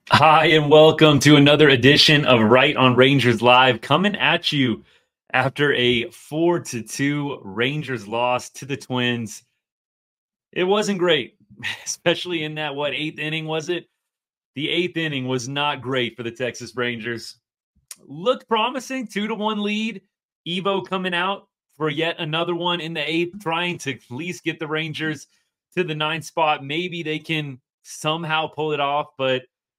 Hi, and welcome to another edition of Right on Rangers Live, coming at you after a 4-2 Rangers loss to the Twins. It wasn't great, especially in that, eighth inning was it? The eighth inning was not great for the Texas Rangers. Looked promising, 2-1 lead. Evo coming out for yet another one in the eighth, trying to at least get the Rangers to the ninth spot. Maybe they can somehow pull it off, but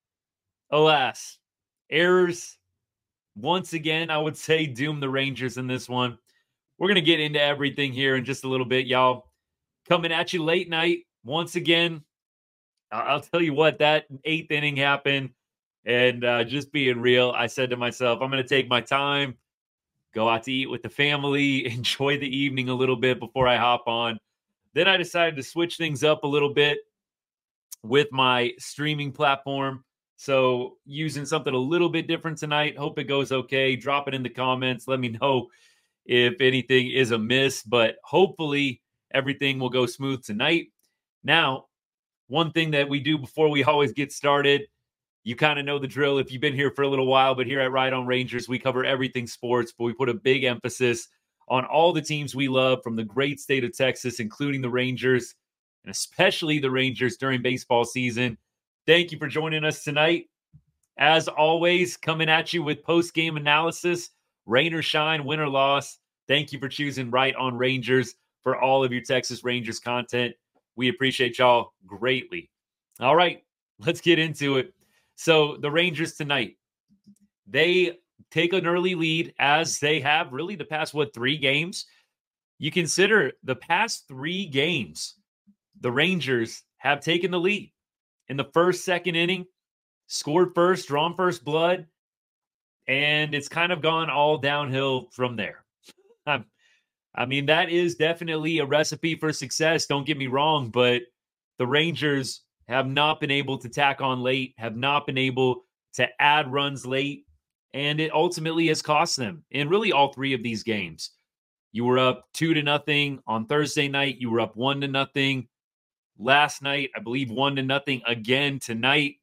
alas, errors once again, I would say doom the Rangers in this one. We're going to get into everything here in just a little bit, y'all. Coming at you late night once again. I'll tell you what, that eighth inning happened. And just being real, I said to myself, I'm going to take my time, go out to eat with the family, enjoy the evening a little bit before I hop on. Then I decided to switch things up a little bit with my streaming platform. So, using something a little bit different tonight. Hope it goes okay. Drop it in the comments. Let me know if anything is amiss, but hopefully everything will go smooth tonight. Now, one thing that we do before we always get started, you kind of know the drill if you've been here for a little while, but here at Right on Rangers, we cover everything sports, but we put a big emphasis on all the teams we love from the great state of Texas, including the Rangers, and especially the Rangers during baseball season. Thank you for joining us tonight. As always, coming at you with post-game analysis, rain or shine, win or loss. Thank you for choosing Right on Rangers for all of your Texas Rangers content. We appreciate y'all greatly. All right, let's get into it. So the Rangers tonight, they take an early lead as they have really the past, 3 games? You consider the past 3 games, the Rangers have taken the lead in the first, second inning, scored first, drawn first blood, and it's kind of gone all downhill from there. I mean, that is definitely a recipe for success. Don't get me wrong, but the Rangers have not been able to tack on late, have not been able to add runs late, and it ultimately has cost them in really all 3 of these games. You were up 2-0 on Thursday night. You were up 1-0 last night. I believe 1-0 again tonight.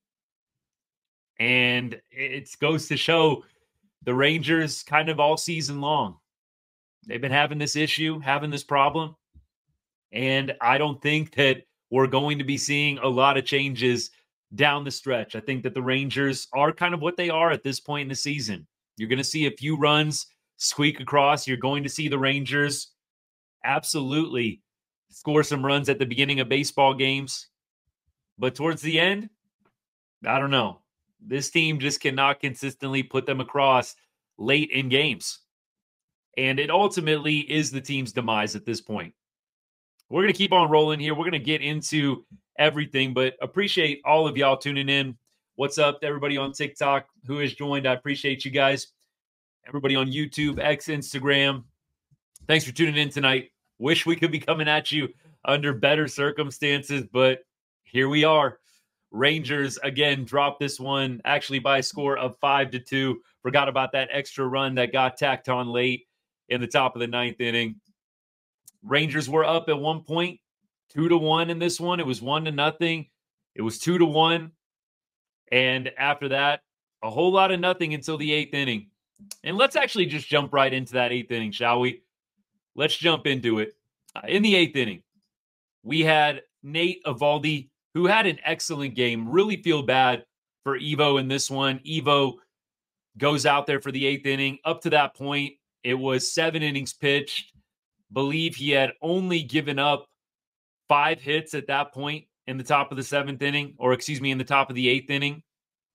And it goes to show the Rangers kind of all season long. They've been having this issue, having this problem. And I don't think that we're going to be seeing a lot of changes down the stretch. I think that the Rangers are kind of what they are at this point in the season. You're going to see a few runs squeak across. You're going to see the Rangers absolutely score some runs at the beginning of baseball games. But towards the end, I don't know. This team just cannot consistently put them across late in games. And it ultimately is the team's demise at this point. We're going to keep on rolling here. We're going to get into everything, but appreciate all of y'all tuning in. What's up to everybody on TikTok who has joined? I appreciate you guys. Everybody on YouTube, X, Instagram. Thanks for tuning in tonight. Wish we could be coming at you under better circumstances, but here we are. Rangers again dropped this one actually by a score of 5-2. Forgot about that extra run that got tacked on late in the top of the ninth inning. Rangers were up at one point, 2-1 in this one. It was 1-0. It was 2-1. And after that, a whole lot of nothing until the eighth inning. And let's actually just jump right into that eighth inning, shall we? Let's jump into it. In the eighth inning, we had Nate Eovaldi, who had an excellent game. Really feel bad for Evo in this one. Evo goes out there for the eighth inning. Up to that point, it was 7 innings pitched. Believe he had only given up 5 hits at that point in the top of the seventh inning, or excuse me, in the top of the eighth inning.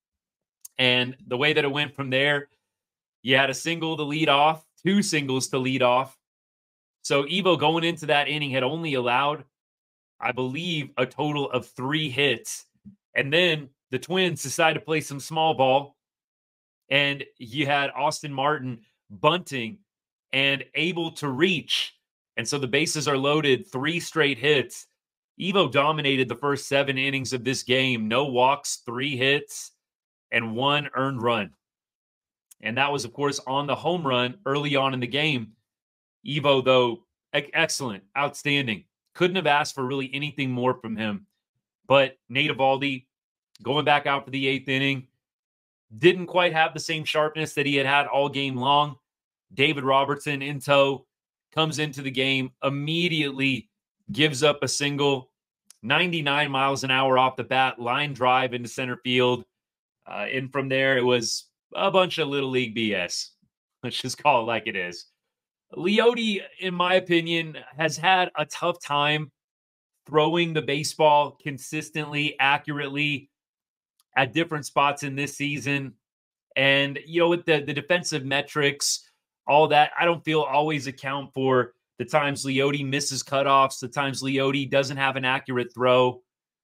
And the way that it went from there, you had a single to lead off, 2 singles to lead off. So Evo going into that inning had only allowed, I believe, a total of 3 hits. And then the Twins decided to play some small ball. And you had Austin Martin bunting and able to reach. And so the bases are loaded, 3 straight hits. Evo dominated the first 7 innings of this game. No walks, 3 hits, and 1 earned run. And that was, of course, on the home run early on in the game. Evo, though, excellent, outstanding. Couldn't have asked for really anything more from him. But Nate Eovaldi, going back out for the 8th inning. Didn't quite have the same sharpness that he had all game long. David Robertson in tow comes into the game, immediately gives up a single, 99 miles an hour off the bat, line drive into center field. And from there, it was a bunch of little league BS. Let's just call it like it is. Leody, in my opinion, has had a tough time throwing the baseball consistently, accurately at different spots in this season. And, with the defensive metrics, all that, I don't feel always account for the times Leody misses cutoffs, the times Leody doesn't have an accurate throw.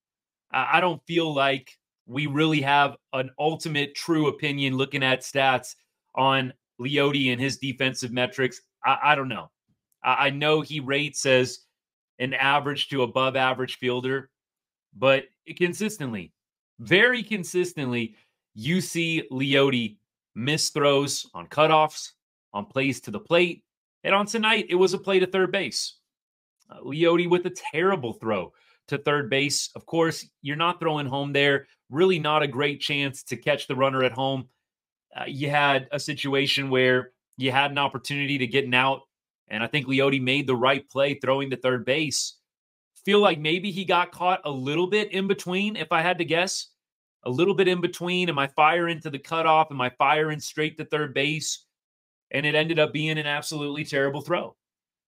I don't feel like we really have an ultimate true opinion looking at stats on Leody and his defensive metrics. I don't know. I know he rates as an average to above average fielder, but consistently, very consistently, you see Leody miss throws on cutoffs, on plays to the plate, and on tonight, it was a play to third base. Leody with a terrible throw to third base. Of course, you're not throwing home there. Really not a great chance to catch the runner at home. You had a situation where you had an opportunity to get an out, and I think Leody made the right play throwing to third base. Feel like maybe he got caught a little bit in between, if I had to guess. A little bit in between. Am I firing to the cutoff? Am I firing straight to third base? And it ended up being an absolutely terrible throw.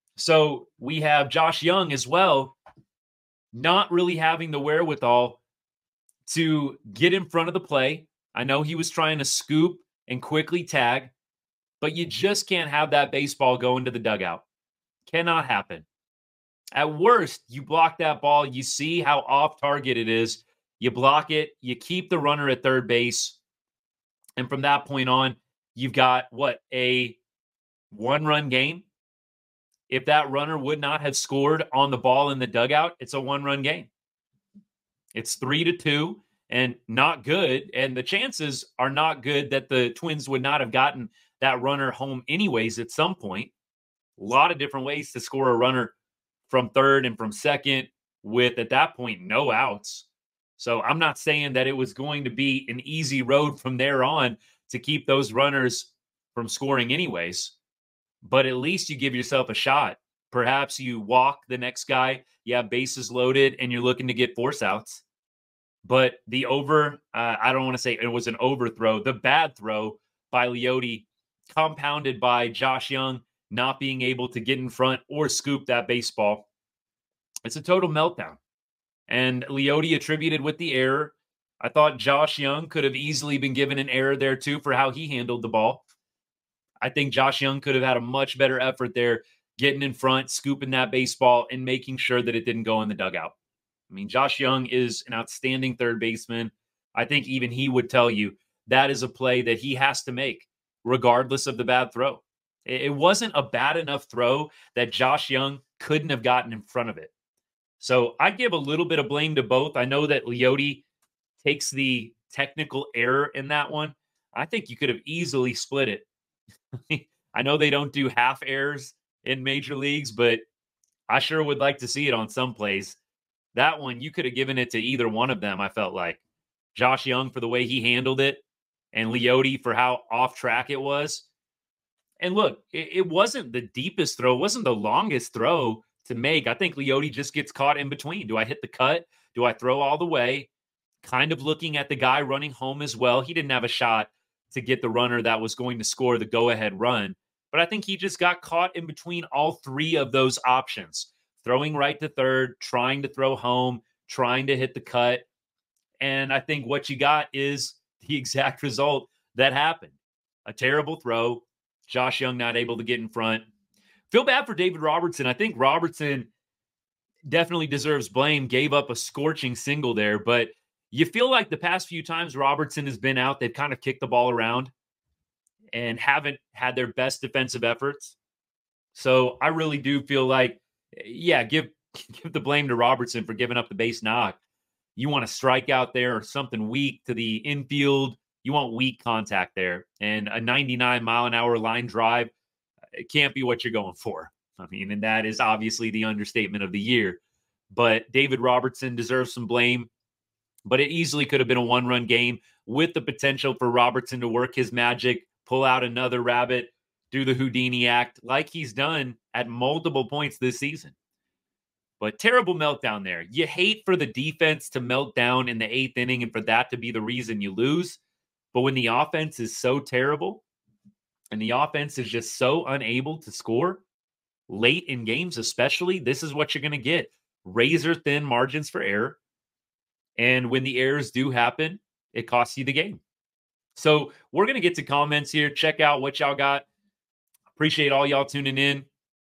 So we have Josh Jung as well, not really having the wherewithal to get in front of the play. I know he was trying to scoop and quickly tag, but you just can't have that baseball go into the dugout. Cannot happen. At worst, you block that ball. You see how off target it is. You block it. You keep the runner at third base. And from that point on, you've got a 1-run game. If that runner would not have scored on the ball in the dugout, it's a 1-run game. It's 3-2 and not good. And the chances are not good that the Twins would not have gotten that runner home anyways at some point. A lot of different ways to score a runner from third and from second with, at that point, no outs. So I'm not saying that it was going to be an easy road from there on to keep those runners from scoring anyways. But at least you give yourself a shot. Perhaps you walk the next guy, you have bases loaded, and you're looking to get force outs. But the I don't want to say it was an overthrow. The bad throw by Leody, compounded by Josh Jung not being able to get in front or scoop that baseball. It's a total meltdown. And Leody attributed with the error. I thought Josh Jung could have easily been given an error there too for how he handled the ball. I think Josh Jung could have had a much better effort there, getting in front, scooping that baseball, and making sure that it didn't go in the dugout. I mean, Josh Jung is an outstanding third baseman. I think even he would tell you that is a play that he has to make, regardless of the bad throw. It wasn't a bad enough throw that Josh Jung couldn't have gotten in front of it. So I give a little bit of blame to both. I know that Leody takes the technical error in that one. I think you could have easily split it. I know they don't do half errors in major leagues, but I sure would like to see it on some plays. That one, you could have given it to either one of them, I felt like. Josh Jung for the way he handled it, and Leody for how off track it was. And look, it wasn't the deepest throw. It wasn't the longest throw to make. I think Leody just gets caught in between. Do I hit the cut? Do I throw all the way? Kind of looking at the guy running home as well. He didn't have a shot to get the runner that was going to score the go-ahead run. But I think he just got caught in between all three of those options. Throwing right to third, trying to throw home, trying to hit the cut. And I think what you got is the exact result that happened. A terrible throw. Josh Jung not able to get in front. Feel bad for David Robertson. I think Robertson definitely deserves blame. Gave up a scorching single there, but you feel like the past few times Robertson has been out, they've kind of kicked the ball around and haven't had their best defensive efforts. So I really do feel like, yeah, give the blame to Robertson for giving up the base knock. You want to strike out there or something weak to the infield. You want weak contact there. And a 99-mile-an-hour line drive, it can't be what you're going for. I mean, and that is obviously the understatement of the year. But David Robertson deserves some blame. but it easily could have been a one-run game with the potential for Robertson to work his magic, pull out another rabbit, do the Houdini act like he's done at multiple points this season. But terrible meltdown there. You hate for the defense to melt down in the 8th inning and for that to be the reason you lose. But when the offense is so terrible and the offense is just so unable to score late in games, especially, this is what you're going to get. Razor thin margins for error. And when the errors do happen, it costs you the game. So we're going to get to comments here. Check out what y'all got. Appreciate all y'all tuning in.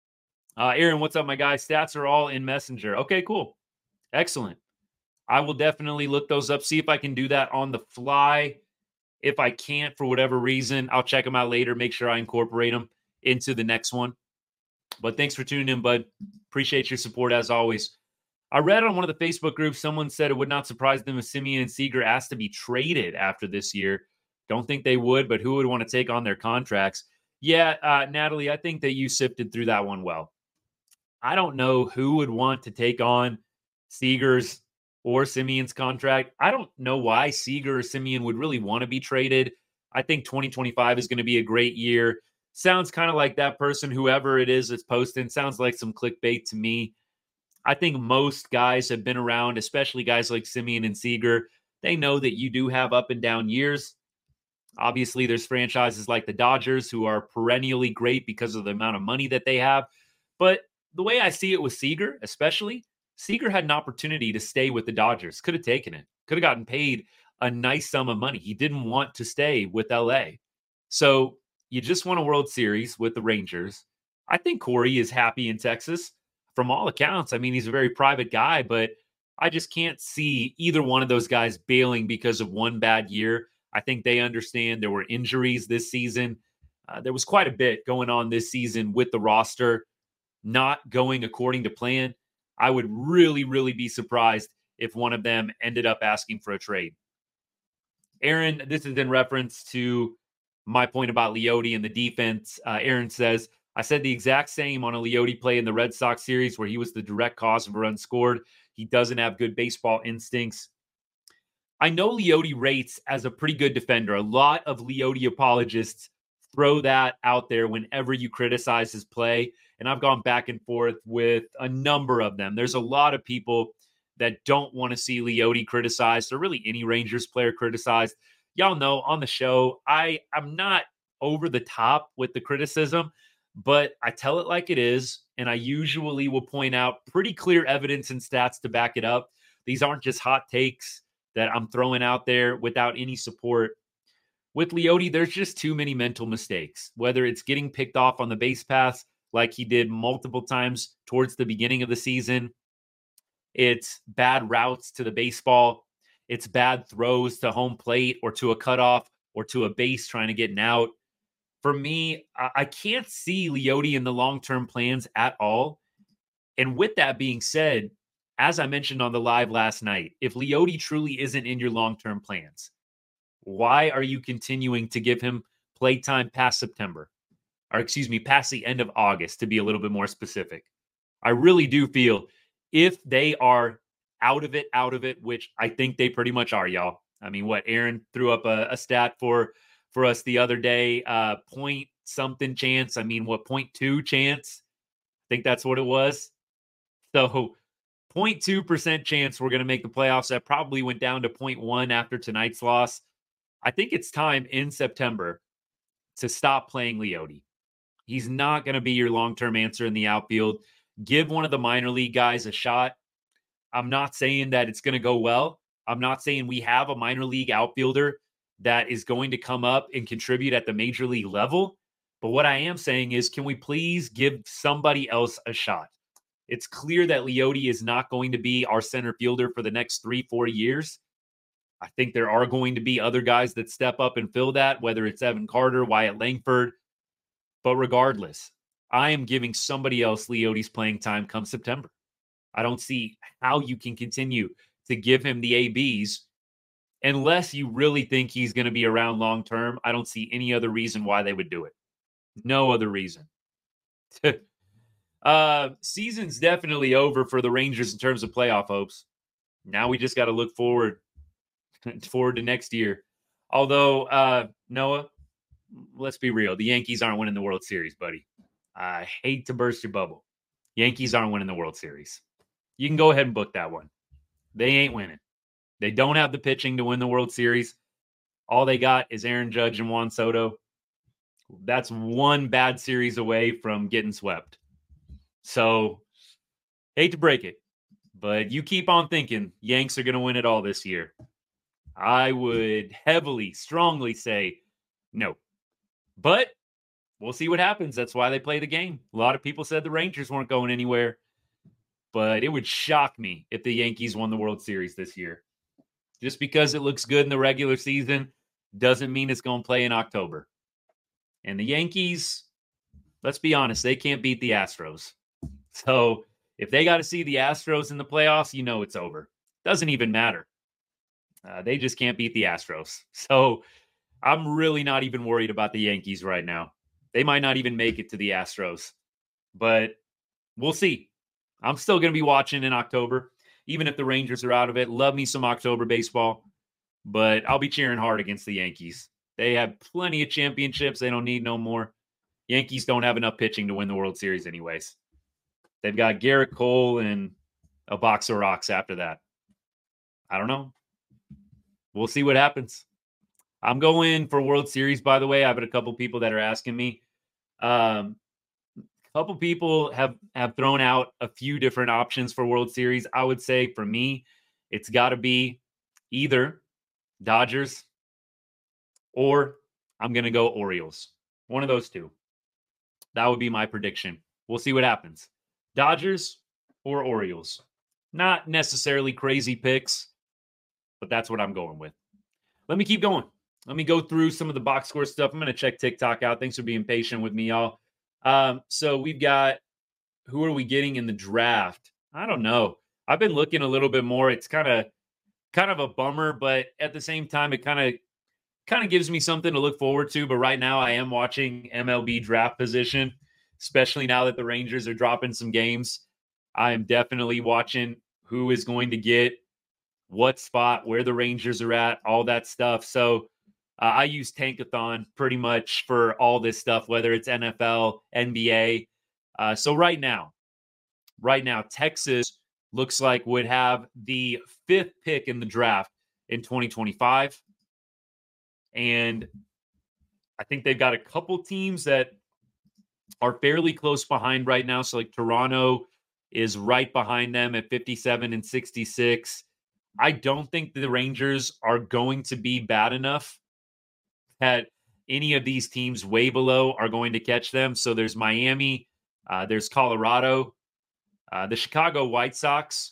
Aaron, what's up, my guy? Stats are all in Messenger. Okay, cool. Excellent. I will definitely look those up, see if I can do that on the fly. If I can't, for whatever reason, I'll check them out later, make sure I incorporate them into the next one. But thanks for tuning in, bud. Appreciate your support as always. I read on one of the Facebook groups, someone said it would not surprise them if Semien and Seager asked to be traded after this year. Don't think they would, but who would want to take on their contracts? Yeah, Natalie, I think that you sifted through that one well. I don't know who would want to take on Seager's or Semien's contract. I don't know why Seager or Semien would really want to be traded. I think 2025 is going to be a great year. Sounds kind of like that person, whoever it is that's posting, sounds like some clickbait to me. I think most guys have been around, especially guys like Semien and Seager. They know that you do have up and down years. Obviously, there's franchises like the Dodgers who are perennially great because of the amount of money that they have. But the way I see it with Seager, especially, Seager had an opportunity to stay with the Dodgers. Could have taken it. Could have gotten paid a nice sum of money. He didn't want to stay with LA. So you just won a World Series with the Rangers. I think Corey is happy in Texas. From all accounts, I mean, he's a very private guy, but I just can't see either one of those guys bailing because of one bad year. I think they understand there were injuries this season. There was quite a bit going on this season with the roster not going according to plan. I would really, really be surprised if one of them ended up asking for a trade. Aaron, this is in reference to my point about Leody and the defense. Aaron says, I said the exact same on a Leody play in the Red Sox series where he was the direct cause of a run scored. He doesn't have good baseball instincts. I know Leody rates as a pretty good defender. A lot of Leody apologists throw that out there whenever you criticize his play. And I've gone back and forth with a number of them. There's a lot of people that don't want to see Leody criticized, or really any Rangers player criticized. Y'all know on the show, I'm not over the top with the criticism, but I tell it like it is. And I usually will point out pretty clear evidence and stats to back it up. These aren't just hot takes that I'm throwing out there without any support. With Leody, there's just too many mental mistakes, whether it's getting picked off on the base pass like he did multiple times towards the beginning of the season. It's bad routes to the baseball. It's bad throws to home plate or to a cutoff or to a base trying to get an out. For me, I can't see Leody in the long-term plans at all. And with that being said, as I mentioned on the live last night, if Leody truly isn't in your long-term plans, why are you continuing to give him playtime past September? Or past the end of August, to be a little bit more specific. I really do feel if they are out of it, which I think they pretty much are, y'all. I mean, what Aaron threw up a stat for us the other day, point something chance. I mean, 0.2 chance? I think that's what it was. So 0.2% chance we're going to make the playoffs. That probably went down to 0.1 after tonight's loss. I think it's time in September to stop playing Leody. He's not going to be your long-term answer in the outfield. Give one of the minor league guys a shot. I'm not saying that it's going to go well. I'm not saying we have a minor league outfielder that is going to come up and contribute at the major league level. But what I am saying is, can we please give somebody else a shot? It's clear that Leody is not going to be our center fielder for the next 3-4 years. I think there are going to be other guys that step up and fill that, whether it's Evan Carter, Wyatt Langford. But regardless, I am giving somebody else Leody's playing time come September. I don't see how you can continue to give him the ABs unless you really think he's going to be around long term. I don't see any other reason why they would do it. No other reason. Season's definitely over for the Rangers in terms of playoff hopes. Now we just got to look forward forward to next year. Although, Noah, let's be real. The Yankees aren't winning the World Series, buddy. I hate to burst your bubble. Yankees aren't winning the World Series. You can go ahead and book that one. They ain't winning. They don't have the pitching to win the World Series. All they got is Aaron Judge and Juan Soto. That's one bad series away from getting swept. So, hate to break it, but you keep on thinking Yanks are going to win it all this year. I would heavily, strongly say no. But we'll see what happens. That's why they play the game. A lot of people said the Rangers weren't going anywhere, but it would shock me if the Yankees won the World Series this year. Just because it looks good in the regular season doesn't mean it's going to play in October. And the Yankees, let's be honest, they can't beat the Astros. So if they got to see the Astros in the playoffs, you know it's over. Doesn't even matter. They just can't beat the Astros. So I'm really not even worried about the Yankees right now. They might not even make it to the Astros, but we'll see. I'm still going to be watching in October, even if the Rangers are out of it. Love me some October baseball, but I'll be cheering hard against the Yankees. They have plenty of championships. They don't need no more. Yankees don't have enough pitching to win the World Series anyways. They've got Garrett Cole and a box of rocks after that. I don't know. We'll see what happens. I'm going for World Series, by the way. I've had a couple people that are asking me. A couple people have thrown out a few different options for World Series. I would say for me, it's got to be either Dodgers or I'm going to go Orioles. One of those two. That would be my prediction. We'll see what happens. Dodgers or Orioles. Not necessarily crazy picks, but that's what I'm going with. Let me keep going. Let me go through some of the box score stuff. I'm going to check TikTok out. Thanks for being patient with me, y'all. So we've got, who are we getting in the draft? I don't know. I've been looking a little bit more. It's kind of a bummer, but at the same time, it kind of gives me something to look forward to. But right now I am watching MLB draft position, especially now that the Rangers are dropping some games. I am definitely watching who is going to get what spot, where the Rangers are at, all that stuff. So I use Tankathon pretty much for all this stuff, whether it's NFL, NBA. So right now, Texas looks like would have the 5th pick in the draft in 2025. And I think they've got a couple teams that are fairly close behind right now. So like Toronto is right behind them at 57 and 66. I don't think the Rangers are going to be bad enough that any of these teams way below are going to catch them. So there's Miami, there's Colorado, the Chicago White Sox.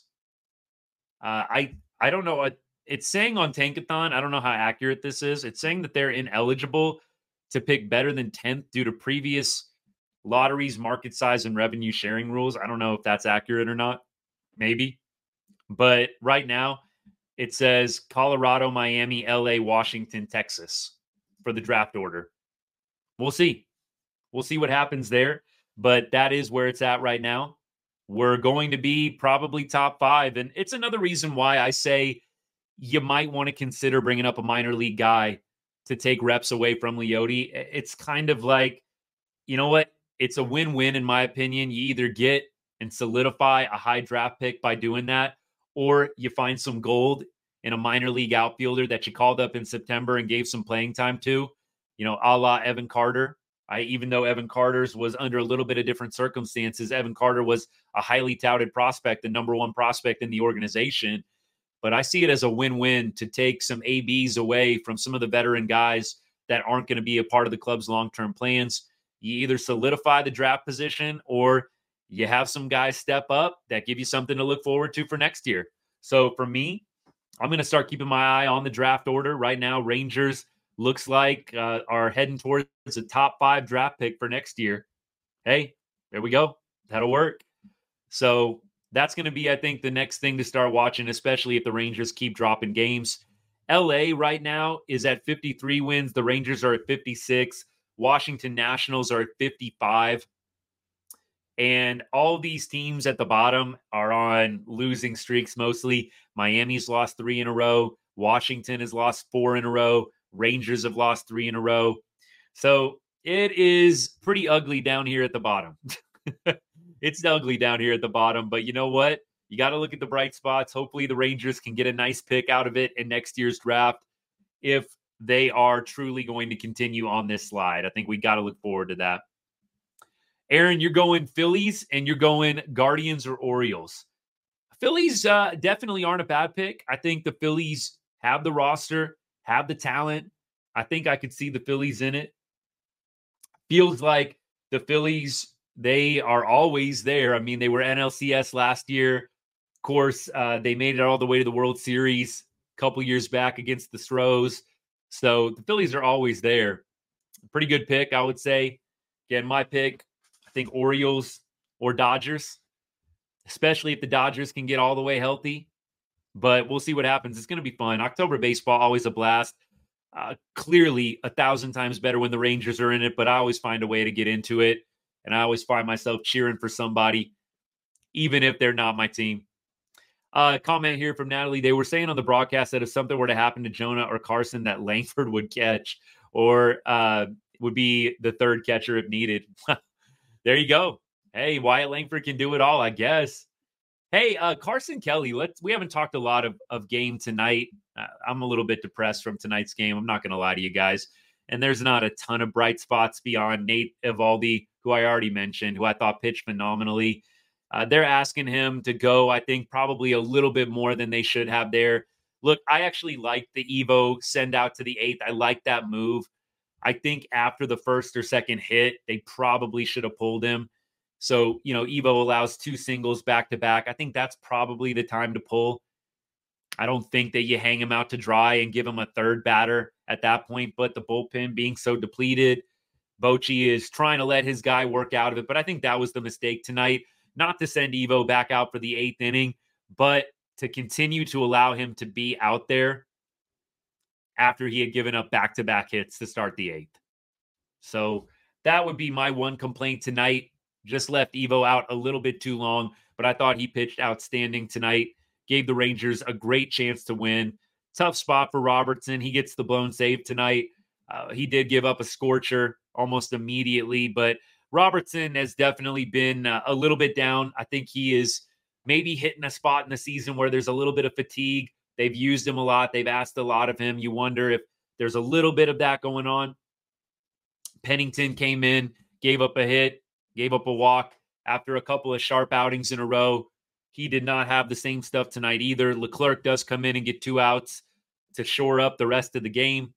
I don't know. It's saying on Tankathon, I don't know how accurate this is. It's saying that they're ineligible to pick better than 10th due to previous lotteries, market size, and revenue sharing rules. I don't know if that's accurate or not. Maybe. But right now, it says Colorado, Miami, LA, Washington, Texas for the draft order. We'll see. We'll see what happens there. But that is where it's at right now. We're going to be probably top 5. And it's another reason why I say you might want to consider bringing up a minor league guy to take reps away from Leote. It's kind of like, you know what? It's a win-win in my opinion. You either get and solidify a high draft pick by doing that, or you find some gold in a minor league outfielder that you called up in September and gave some playing time to, a la Evan Carter. Even though Evan Carter's was under a little bit of different circumstances, Evan Carter was a highly touted prospect, the number 1 prospect in the organization. But I see it as a win-win to take some ABs away from some of the veteran guys that aren't going to be a part of the club's long-term plans. You either solidify the draft position or you have some guys step up that give you something to look forward to for next year. So for me, I'm going to start keeping my eye on the draft order. Right now, Rangers looks like are heading towards a top 5 draft pick for next year. Hey, there we go. That'll work. So that's going to be, I think, the next thing to start watching, especially if the Rangers keep dropping games. LA right now is at 53 wins. The Rangers are at 56. Washington Nationals are at 55. And all these teams at the bottom are on losing streaks mostly. Miami's lost 3 in a row. Washington has lost 4 in a row. Rangers have lost 3 in a row. So it is pretty ugly down here at the bottom. It's ugly down here at the bottom, but you know what? You got to look at the bright spots. Hopefully the Rangers can get a nice pick out of it in next year's draft if they are truly going to continue on this slide. I think we got to look forward to that. Aaron, you're going Phillies and you're going Guardians or Orioles. Phillies definitely aren't a bad pick. I think the Phillies have the roster, have the talent. I think I could see the Phillies in it. Feels like the Phillies, they are always there. I mean, they were NLCS last year. Of course, they made it all the way to the World Series a couple years back against the Stros. So the Phillies are always there. Pretty good pick, I would say. Again, my pick, I think Orioles or Dodgers, especially if the Dodgers can get all the way healthy. But we'll see what happens. It's going to be fun. October baseball, always a blast. Clearly 1,000 times better when the Rangers are in it, but I always find a way to get into it. And I always find myself cheering for somebody, even if they're not my team. Comment here from Natalie. They were saying on the broadcast that if something were to happen to Jonah or Carson, that Langford would catch or would be the third catcher if needed. There you go. Hey, Wyatt Langford can do it all, I guess. Hey, Carson Kelly, we haven't talked a lot of game tonight. I'm a little bit depressed from tonight's game. I'm not going to lie to you guys. And there's not a ton of bright spots beyond Nate Eovaldi, who I already mentioned, who I thought pitched phenomenally. They're asking him to go, I think, probably a little bit more than they should have there. Look, I actually like the Evo send out to the 8th. I like that move. I think after the first or second hit, they probably should have pulled him. So, Evo allows 2 singles back to back. I think that's probably the time to pull. I don't think that you hang him out to dry and give him a third batter at that point, but the bullpen being so depleted, Bochy is trying to let his guy work out of it. But I think that was the mistake tonight, not to send Evo back out for the 8th inning, but to continue to allow him to be out there after he had given up back-to-back hits to start the 8th. So that would be my one complaint tonight. Just left Evo out a little bit too long, but I thought he pitched outstanding tonight. Gave the Rangers a great chance to win. Tough spot for Robertson. He gets the blown save tonight. He did give up a scorcher almost immediately, but Robertson has definitely been a little bit down. I think he is maybe hitting a spot in the season where there's a little bit of fatigue. They've used him a lot. They've asked a lot of him. You wonder if there's a little bit of that going on. Pennington came in, gave up a hit, gave up a walk after a couple of sharp outings in a row. He did not have the same stuff tonight either. Leclerc does come in and get 2 outs to shore up the rest of the game.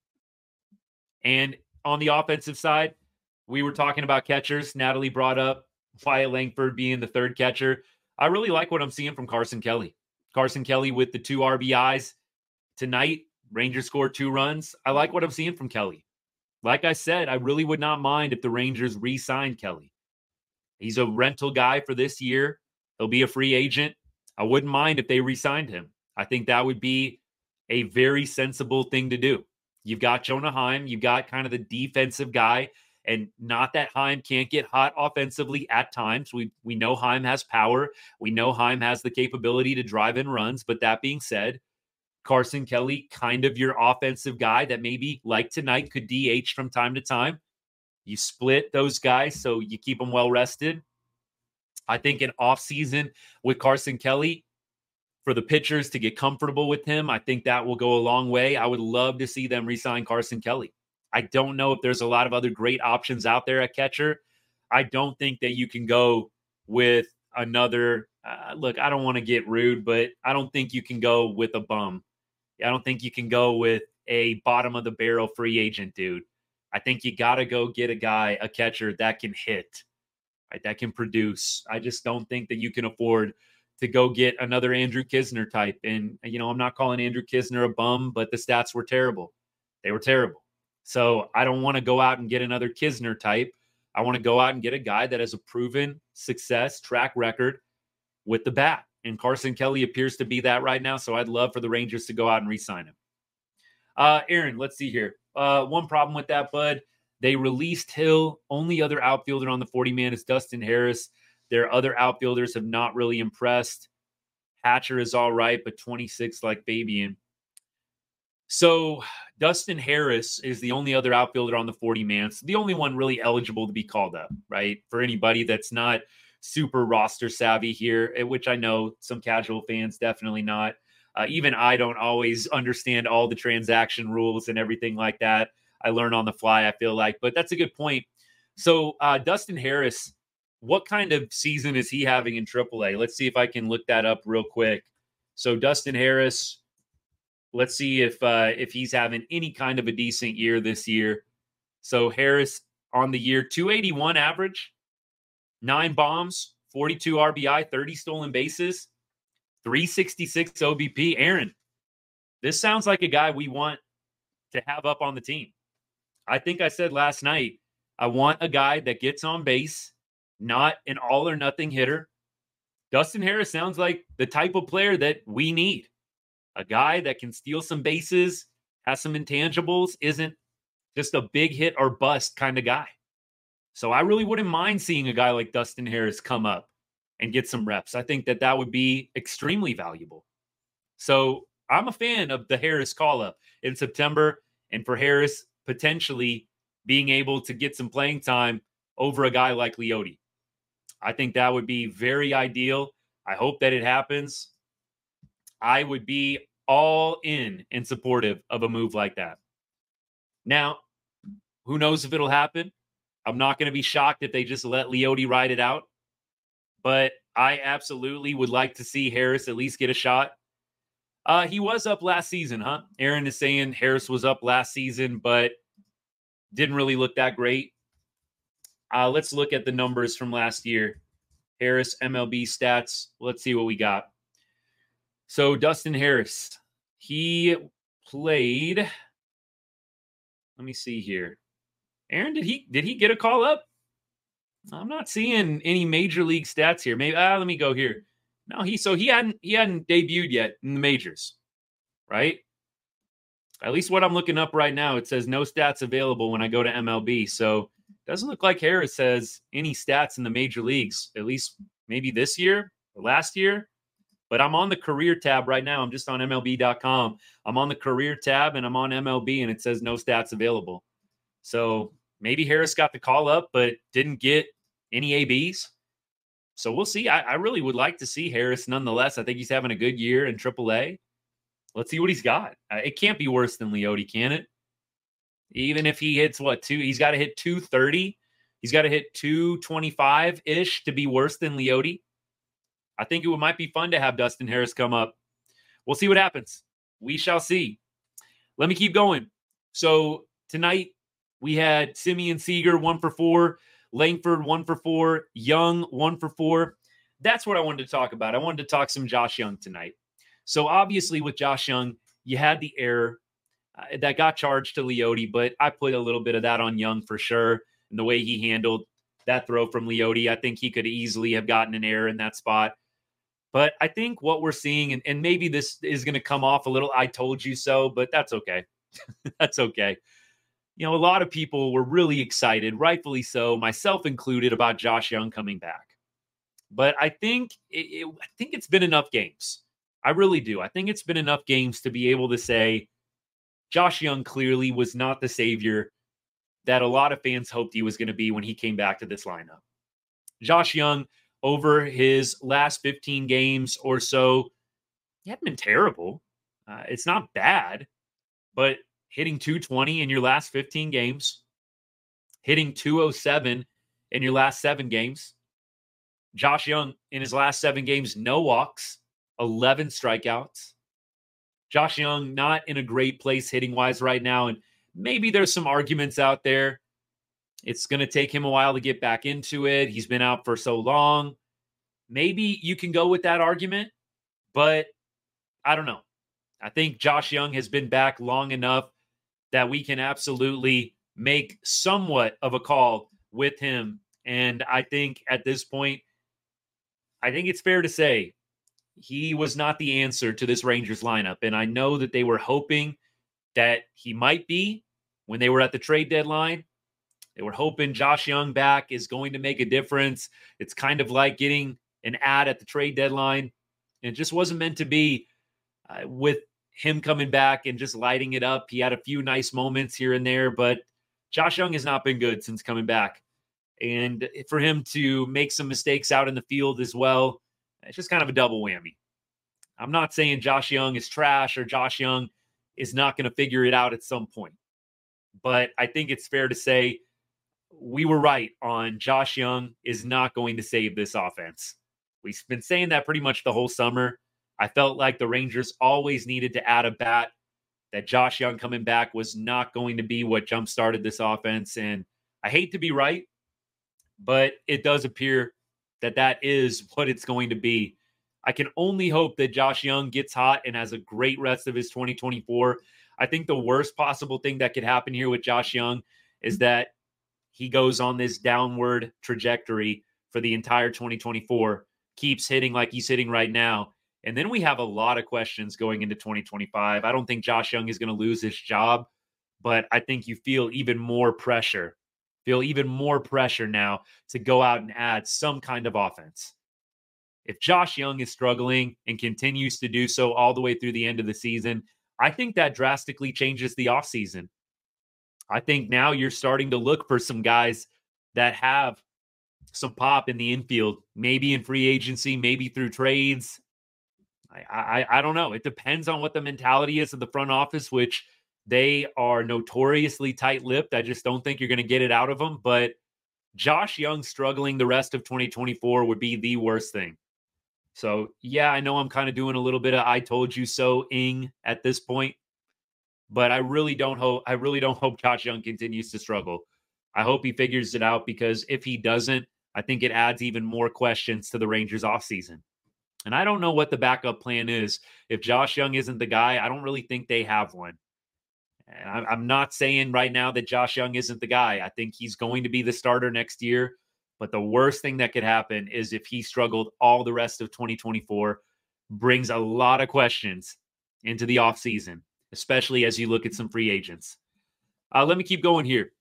And on the offensive side, we were talking about catchers. Natalie brought up Wyatt Langford being the third catcher. I really like what I'm seeing from Carson Kelly. Carson Kelly with the 2 RBIs tonight. Rangers scored 2 runs. I like what I'm seeing from Kelly. Like I said, I really would not mind if the Rangers re-signed Kelly. He's a rental guy for this year. He'll be a free agent. I wouldn't mind if they re-signed him. I think that would be a very sensible thing to do. You've got Jonah Heim. You've got kind of the defensive guy. And not that Heim can't get hot offensively at times. We know Heim has power. We know Heim has the capability to drive in runs. But that being said, Carson Kelly, kind of your offensive guy that maybe, like tonight, could DH from time to time. You split those guys so you keep them well rested. I think an offseason with Carson Kelly for the pitchers to get comfortable with him, I think that will go a long way. I would love to see them re-sign Carson Kelly. I don't know if there's a lot of other great options out there at catcher. I don't think that you can go with another look, I don't want to get rude, but I don't think you can go with a bum. I don't think you can go with a bottom of the barrel free agent dude. I think you got to go get a catcher that can hit, right? That can produce. I just don't think that you can afford to go get another Andrew Knizner type. And, I'm not calling Andrew Knizner a bum, but the stats were terrible. They were terrible. So I don't want to go out and get another Knizner type. I want to go out and get a guy that has a proven success track record with the bat. And Carson Kelly appears to be that right now. So I'd love for the Rangers to go out and re-sign him. Aaron, let's see here. One problem with that, bud. They released Hill. Only other outfielder on the 40-man is Dustin Harris. Their other outfielders have not really impressed. Hatcher is all right, but 26 like Fabian. So Dustin Harris is the only other outfielder on the 40-man. It's the only one really eligible to be called up, right? For anybody that's not super roster savvy here, which I know some casual fans definitely not. Even I don't always understand all the transaction rules and everything like that. I learn on the fly, I feel like. But that's a good point. So Dustin Harris, what kind of season is he having in AAA? Let's see if I can look that up real quick. So Dustin Harris, let's see if he's having any kind of a decent year this year. So Harris on the year, 281 average, 9 bombs, 42 RBI, 30 stolen bases, 366 OBP. Aaron, this sounds like a guy we want to have up on the team. I think I said last night, I want a guy that gets on base, not an all or nothing hitter. Dustin Harris sounds like the type of player that we need. A guy that can steal some bases, has some intangibles, isn't just a big hit or bust kind of guy. So I really wouldn't mind seeing a guy like Dustin Harris come up and get some reps. I think that would be extremely valuable. So I'm a fan of the Harris call-up in September, and for Harris potentially being able to get some playing time over a guy like Leody. I think that would be very ideal. I hope that it happens. I would be all in and supportive of a move like that. Now, who knows if it'll happen? I'm not going to be shocked if they just let Leody ride it out. But I absolutely would like to see Harris at least get a shot. He was up last season, huh? Aaron is saying Harris was up last season, but didn't really look that great. Let's look at the numbers from last year. Harris MLB stats. Let's see what we got. So Dustin Harris, he played. Let me see here. Aaron, did he get a call up? I'm not seeing any major league stats here. Maybe let me go here. No, he hadn't debuted yet in the majors, right? At least what I'm looking up right now, it says no stats available when I go to MLB. So it doesn't look like Harris has any stats in the major leagues, at least maybe this year or last year. But I'm on the career tab right now. I'm just on MLB.com. I'm on the career tab and I'm on MLB and it says no stats available. So maybe Harris got the call up, but didn't get any ABs. So we'll see. I really would like to see Harris nonetheless. I think he's having a good year in AAA. Let's see what he's got. It can't be worse than Leody, can it? Even if he hits he's got to hit 230. He's got to hit 225-ish to be worse than Leody. I think it might be fun to have Dustin Harris come up. We'll see what happens. We shall see. Let me keep going. So tonight we had Simeon Seager 1 for 4, Langford 1 for 4, Young 1 for 4. That's what I wanted to talk about. I wanted to talk some Josh Young tonight. So obviously with Josh Young, you had the error that got charged to Leody, but I put a little bit of that on Young for sure. And the way he handled that throw from Leody, I think he could easily have gotten an error in that spot. But I think what we're seeing, and maybe this is going to come off a little I told you so, but that's okay. That's okay. You know, a lot of people were really excited, rightfully so, myself included, about Josh Young coming back. But I think it's been enough games. I really do. I think it's been enough games to be able to say Josh Young clearly was not the savior that a lot of fans hoped he was going to be when he came back to this lineup. Josh Young, over his last 15 games or so, he hadn't been terrible. It's not bad, but hitting 220 in your last 15 games, hitting 207 in your last 7 games. Josh Young, in his last 7 games, no walks, 11 strikeouts. Josh Young not in a great place hitting-wise right now, and maybe there's some arguments out there. It's going to take him a while to get back into it. He's been out for so long. Maybe you can go with that argument, but I don't know. I think Josh Young has been back long enough that we can absolutely make somewhat of a call with him. And I think at this point, I think it's fair to say he was not the answer to this Rangers lineup. And I know that they were hoping that he might be when they were at the trade deadline. They were hoping Josh Young back is going to make a difference. It's kind of like getting an ad at the trade deadline. And it just wasn't meant to be with him coming back and just lighting it up. He had a few nice moments here and there, but Josh Young has not been good since coming back. And for him to make some mistakes out in the field as well, it's just kind of a double whammy. I'm not saying Josh Young is trash or Josh Young is not going to figure it out at some point. But I think it's fair to say we were right on Josh Young is not going to save this offense. We've been saying that pretty much the whole summer. I felt like the Rangers always needed to add a bat, that Josh Young coming back was not going to be what jump-started this offense. And I hate to be right, but it does appear that that is what it's going to be. I can only hope that Josh Young gets hot and has a great rest of his 2024. I think the worst possible thing that could happen here with Josh Young is that he goes on this downward trajectory for the entire 2024, keeps hitting like he's hitting right now. And then we have a lot of questions going into 2025. I don't think Josh Young is going to lose his job, but I think you feel even more pressure now to go out and add some kind of offense. If Josh Young is struggling and continues to do so all the way through the end of the season, I think that drastically changes the offseason. I think now you're starting to look for some guys that have some pop in the infield, maybe in free agency, maybe through trades. I don't know. It depends on what the mentality is of the front office, which they are notoriously tight-lipped. I just don't think you're going to get it out of them. But Josh Young struggling the rest of 2024 would be the worst thing. So, yeah, I know I'm kind of doing a little bit of I told you so-ing at this point, but I really don't hope Josh Young continues to struggle. I hope he figures it out, because if he doesn't, I think it adds even more questions to the Rangers offseason. And I don't know what the backup plan is. If Josh Young isn't the guy, I don't really think they have one. And I'm not saying right now that Josh Young isn't the guy. I think he's going to be the starter next year. But the worst thing that could happen is if he struggled all the rest of 2024, brings a lot of questions into the offseason, especially as you look at some free agents. Let me keep going here.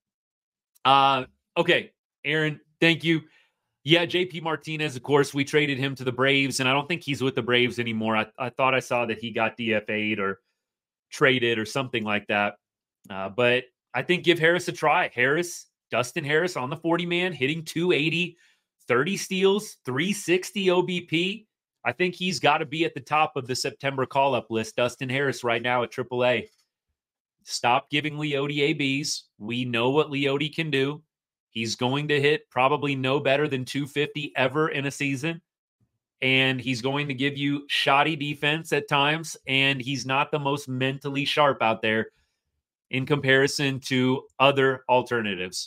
Okay, Aaron, thank you. Yeah, JP Martinez, of course, we traded him to the Braves, and I don't think he's with the Braves anymore. I thought I saw that he got DFA'd or traded or something like that. But I think give Harris a try. Dustin Harris on the 40-man, hitting 280, 30 steals, 360 OBP. I think he's got to be at the top of the September call-up list. Dustin Harris right now at AAA. Stop giving Leody ABs. We know what Leody can do. He's going to hit probably no better than 250 ever in a season. And he's going to give you shoddy defense at times. And he's not the most mentally sharp out there in comparison to other alternatives.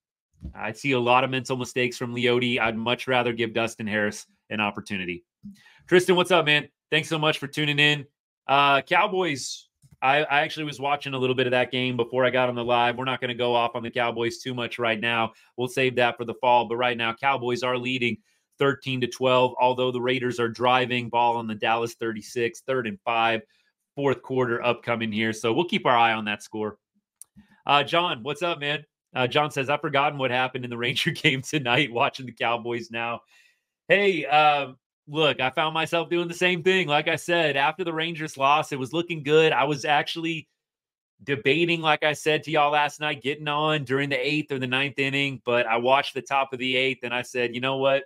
I see a lot of mental mistakes from Leody. I'd much rather give Dustin Harris an opportunity. Tristan, what's up, man? Thanks so much for tuning in. Cowboys, I actually was watching a little bit of that game before I got on the live. We're not going to go off on the Cowboys too much right now. We'll save that for the fall. But right now, Cowboys are leading 13-12, although the Raiders are driving ball on the Dallas 36, 3rd and 5, fourth quarter upcoming here. So we'll keep our eye on that score. John, what's up, man? John says, I've forgotten what happened in the Ranger game tonight, watching the Cowboys now. Hey, look, I found myself doing the same thing. Like I said, after the Rangers loss, it was looking good. I was actually debating, like I said to y'all last night, getting on during the 8th or the 9th inning. But I watched the top of the 8th, and I said, you know what?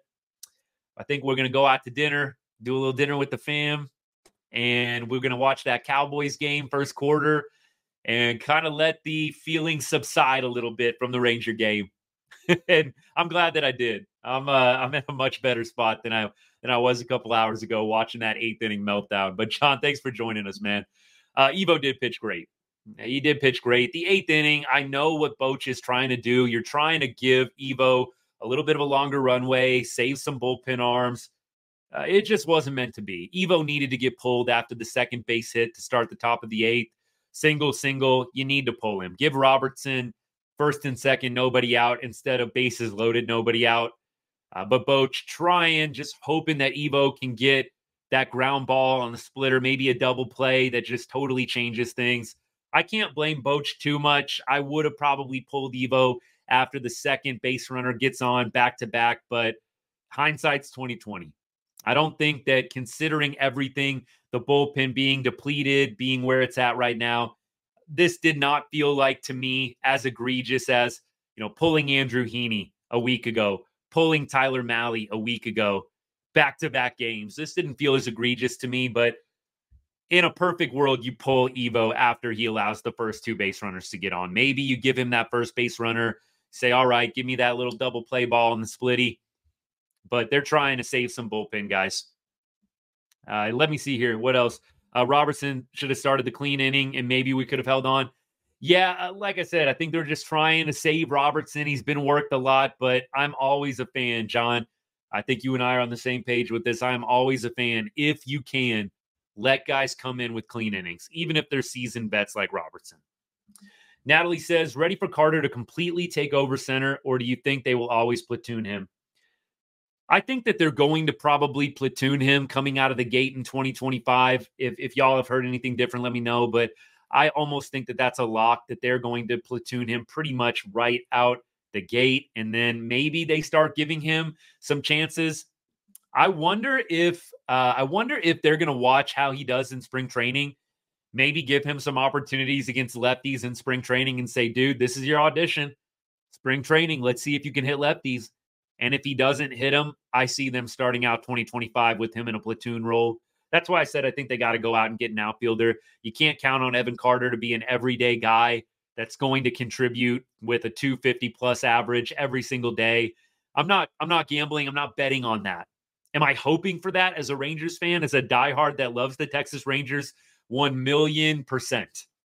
I think we're going to go out to dinner, do a little dinner with the fam, and we're going to watch that Cowboys game first quarter and kind of let the feelings subside a little bit from the Ranger game. And I'm glad that I did. I'm in a much better spot than I was a couple hours ago watching that 8th inning meltdown. But John, thanks for joining us, man. Evo did pitch great. He did pitch great. The 8th inning, I know what Boch is trying to do. You're trying to give Evo a little bit of a longer runway, save some bullpen arms. It just wasn't meant to be. Evo needed to get pulled after the second base hit to start the top of the 8th. Single, you need to pull him. Give Robertson first and second, nobody out, instead of bases loaded, nobody out. But Boch trying, just hoping that Evo can get that ground ball on the splitter, maybe a double play that just totally changes things. I can't blame Boch too much. I would have probably pulled Evo after the second base runner gets on back-to-back, but hindsight's 2020. I don't think that, considering everything, the bullpen being depleted, being where it's at right now, this did not feel like, to me, as egregious as, pulling Andrew Heaney a week ago, pulling Tyler Mahle a week ago, back-to-back games. This didn't feel as egregious to me, but in a perfect world, you pull Evo after he allows the first two base runners to get on. Maybe you give him that first base runner, say, all right, give me that little double play ball in the splitty. But they're trying to save some bullpen guys. Let me see here. What else? Robertson should have started the clean inning, and maybe we could have held on. Yeah, like I said, I think they're just trying to save Robertson. He's been worked a lot, but I'm always a fan, John. I think you and I are on the same page with this. I'm always a fan. If you can, let guys come in with clean innings, even if they're seasoned vets like Robertson. Natalie says, ready for Carter to completely take over center, or do you think they will always platoon him? I think that they're going to probably platoon him coming out of the gate in 2025. If y'all have heard anything different, let me know. But I almost think that that's a lock, that they're going to platoon him pretty much right out the gate. And then maybe they start giving him some chances. I wonder if they're going to watch how he does in spring training, maybe give him some opportunities against lefties in spring training and say, dude, this is your audition. Spring training, let's see if you can hit lefties. And if he doesn't hit them, I see them starting out 2025 with him in a platoon role. That's why I said I think they got to go out and get an outfielder. You can't count on Evan Carter to be an everyday guy that's going to contribute with a 250 plus average every single day. I'm not gambling. I'm not betting on that. Am I hoping for that as a Rangers fan, as a diehard that loves the Texas Rangers? 1,000,000%.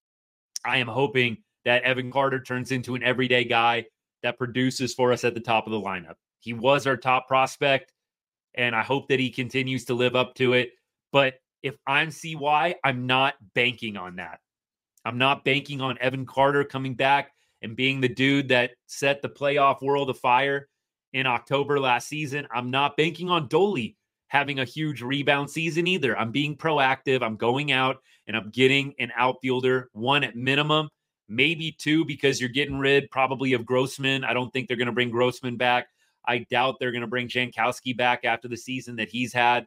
I am hoping that Evan Carter turns into an everyday guy that produces for us at the top of the lineup. He was our top prospect, and I hope that he continues to live up to it. But if I'm CY, I'm not banking on that. I'm not banking on Evan Carter coming back and being the dude that set the playoff world afire in October last season. I'm not banking on Dolly having a huge rebound season either. I'm being proactive. I'm going out and I'm getting an outfielder, one at minimum, maybe two, because you're getting rid probably of Grossman. I don't think they're going to bring Grossman back. I doubt they're going to bring Jankowski back after the season that he's had.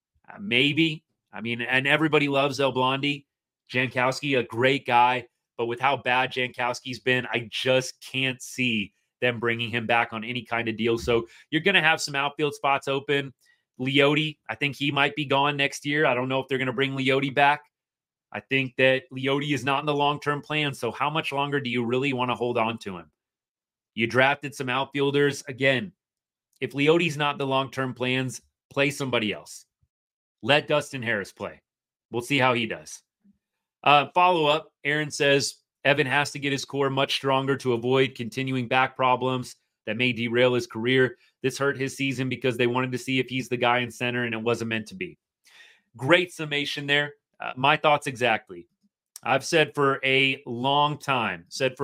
Maybe. I mean, and everybody loves El Blondie. Jankowski, a great guy. But with how bad Jankowski's been, I just can't see them bringing him back on any kind of deal. So you're going to have some outfield spots open. Leote, I think he might be gone next year. I don't know if they're going to bring Leote back. I think that Leote is not in the long-term plan. So how much longer do you really want to hold on to him? You drafted some outfielders. Again, if Leote's not in the long-term plans, play somebody else. Let Dustin Harris play. We'll see how he does. Follow-up, Aaron says, Evan has to get his core much stronger to avoid continuing back problems that may derail his career. This hurt his season because they wanted to see if he's the guy in center, and it wasn't meant to be. Great summation there. My thoughts exactly. I've said for a long time,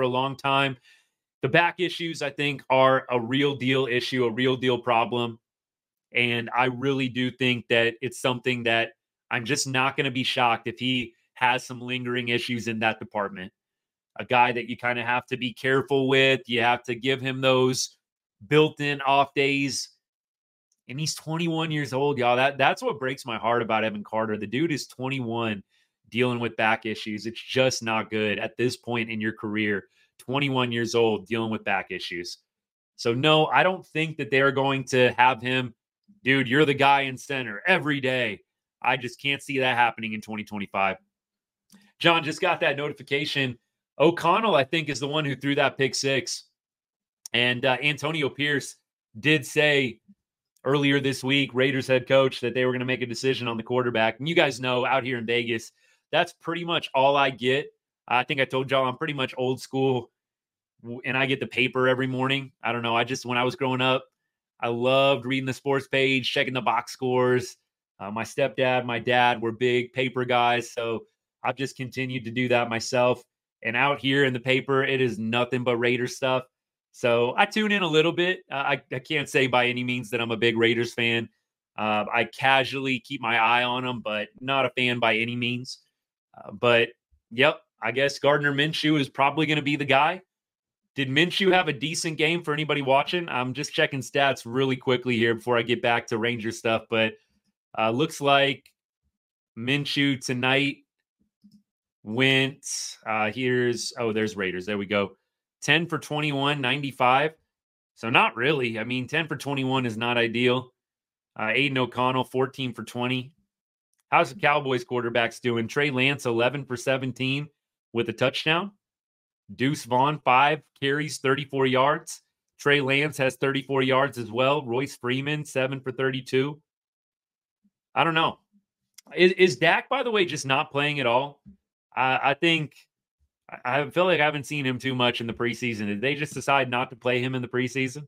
the back issues, I think, are a real deal issue, a real deal problem. And I really do think that it's something that I'm just not going to be shocked if he has some lingering issues in that department. A guy that you kind of have to be careful with. You have to give him those built-in off days. And he's 21 years old, y'all. That's what breaks my heart about Evan Carter. The dude is 21 dealing with back issues. It's just not good at this point in your career. 21 years old dealing with back issues. So no, I don't think that they're going to have him, dude, you're the guy in center every day. I just can't see that happening in 2025. John just got that notification. O'Connell, I think, is the one who threw that pick six. And Antonio Pierce did say earlier this week, Raiders head coach, that they were going to make a decision on the quarterback. And you guys know out here in Vegas, that's pretty much all I get. I think I told y'all I'm pretty much old school, and I get the paper every morning. I don't know. When I was growing up, I loved reading the sports page, checking the box scores. My stepdad, my dad were big paper guys. So I've just continued to do that myself. And out here in the paper, it is nothing but Raiders stuff. So I tune in a little bit. I can't say by any means that I'm a big Raiders fan. I casually keep my eye on them, but not a fan by any means. But, yep, I guess Gardner Minshew is probably going to be the guy. Did Minshew have a decent game for anybody watching? I'm just checking stats really quickly here before I get back to Ranger stuff. But Looks like Minshew tonight went, there's Raiders. There we go. 10 for 21, 95. So not really. I mean, 10 for 21 is not ideal. Aiden O'Connell, 14 for 20. How's the Cowboys quarterbacks doing? Trey Lance, 11 for 17 with a touchdown. Deuce Vaughn, 5 carries, 34 yards. Trey Lance has 34 yards as well. Royce Freeman, 7 for 32. I don't know. Is Dak, by the way, just not playing at all? I think I feel like I haven't seen him too much in the preseason. Did they just decide not to play him in the preseason?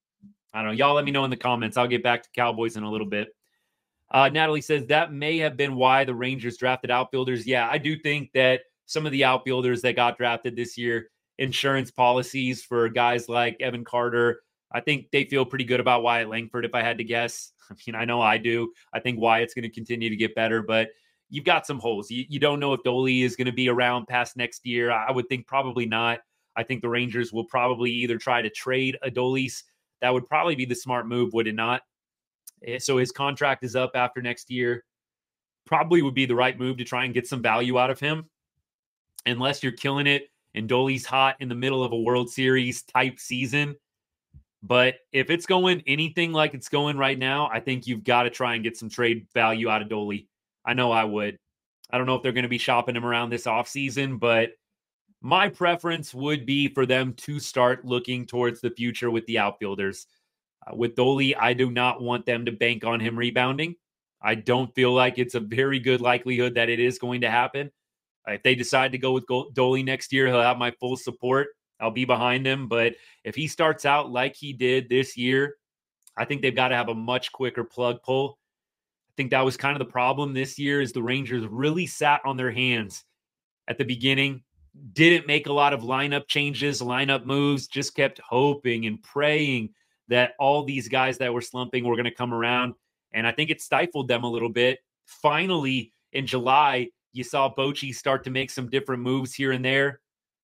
I don't know. Y'all let me know in the comments. I'll get back to Cowboys in a little bit. Natalie says that may have been why the Rangers drafted outfielders. Yeah, I do think that some of the outfielders that got drafted this year, insurance policies for guys like Evan Carter, I think they feel pretty good about Wyatt Langford, if I had to guess. I mean, I know I do. I think Wyatt's going to continue to get better, but you've got some holes. You don't know if Dolly is going to be around past next year. I would think probably not. I think the Rangers will probably either try to trade Adolis. That would probably be the smart move, would it not? So his contract is up after next year. Probably would be the right move to try and get some value out of him. Unless you're killing it and Dolly's hot in the middle of a World Series type season. But if it's going anything like it's going right now, I think you've got to try and get some trade value out of Dolly. I know I would. I don't know if they're going to be shopping him around this offseason, but my preference would be for them to start looking towards the future with the outfielders. With Dolly, I do not want them to bank on him rebounding. I don't feel like it's a very good likelihood that it is going to happen. If they decide to go with Dolly next year, he'll have my full support. I'll be behind him. But if he starts out like he did this year, I think they've got to have a much quicker plug pull. I think that was kind of the problem this year is the Rangers really sat on their hands at the beginning, didn't make a lot of lineup changes, lineup moves, just kept hoping and praying that all these guys that were slumping were going to come around. And I think it stifled them a little bit. Finally, in July, you saw Bochy start to make some different moves here and there.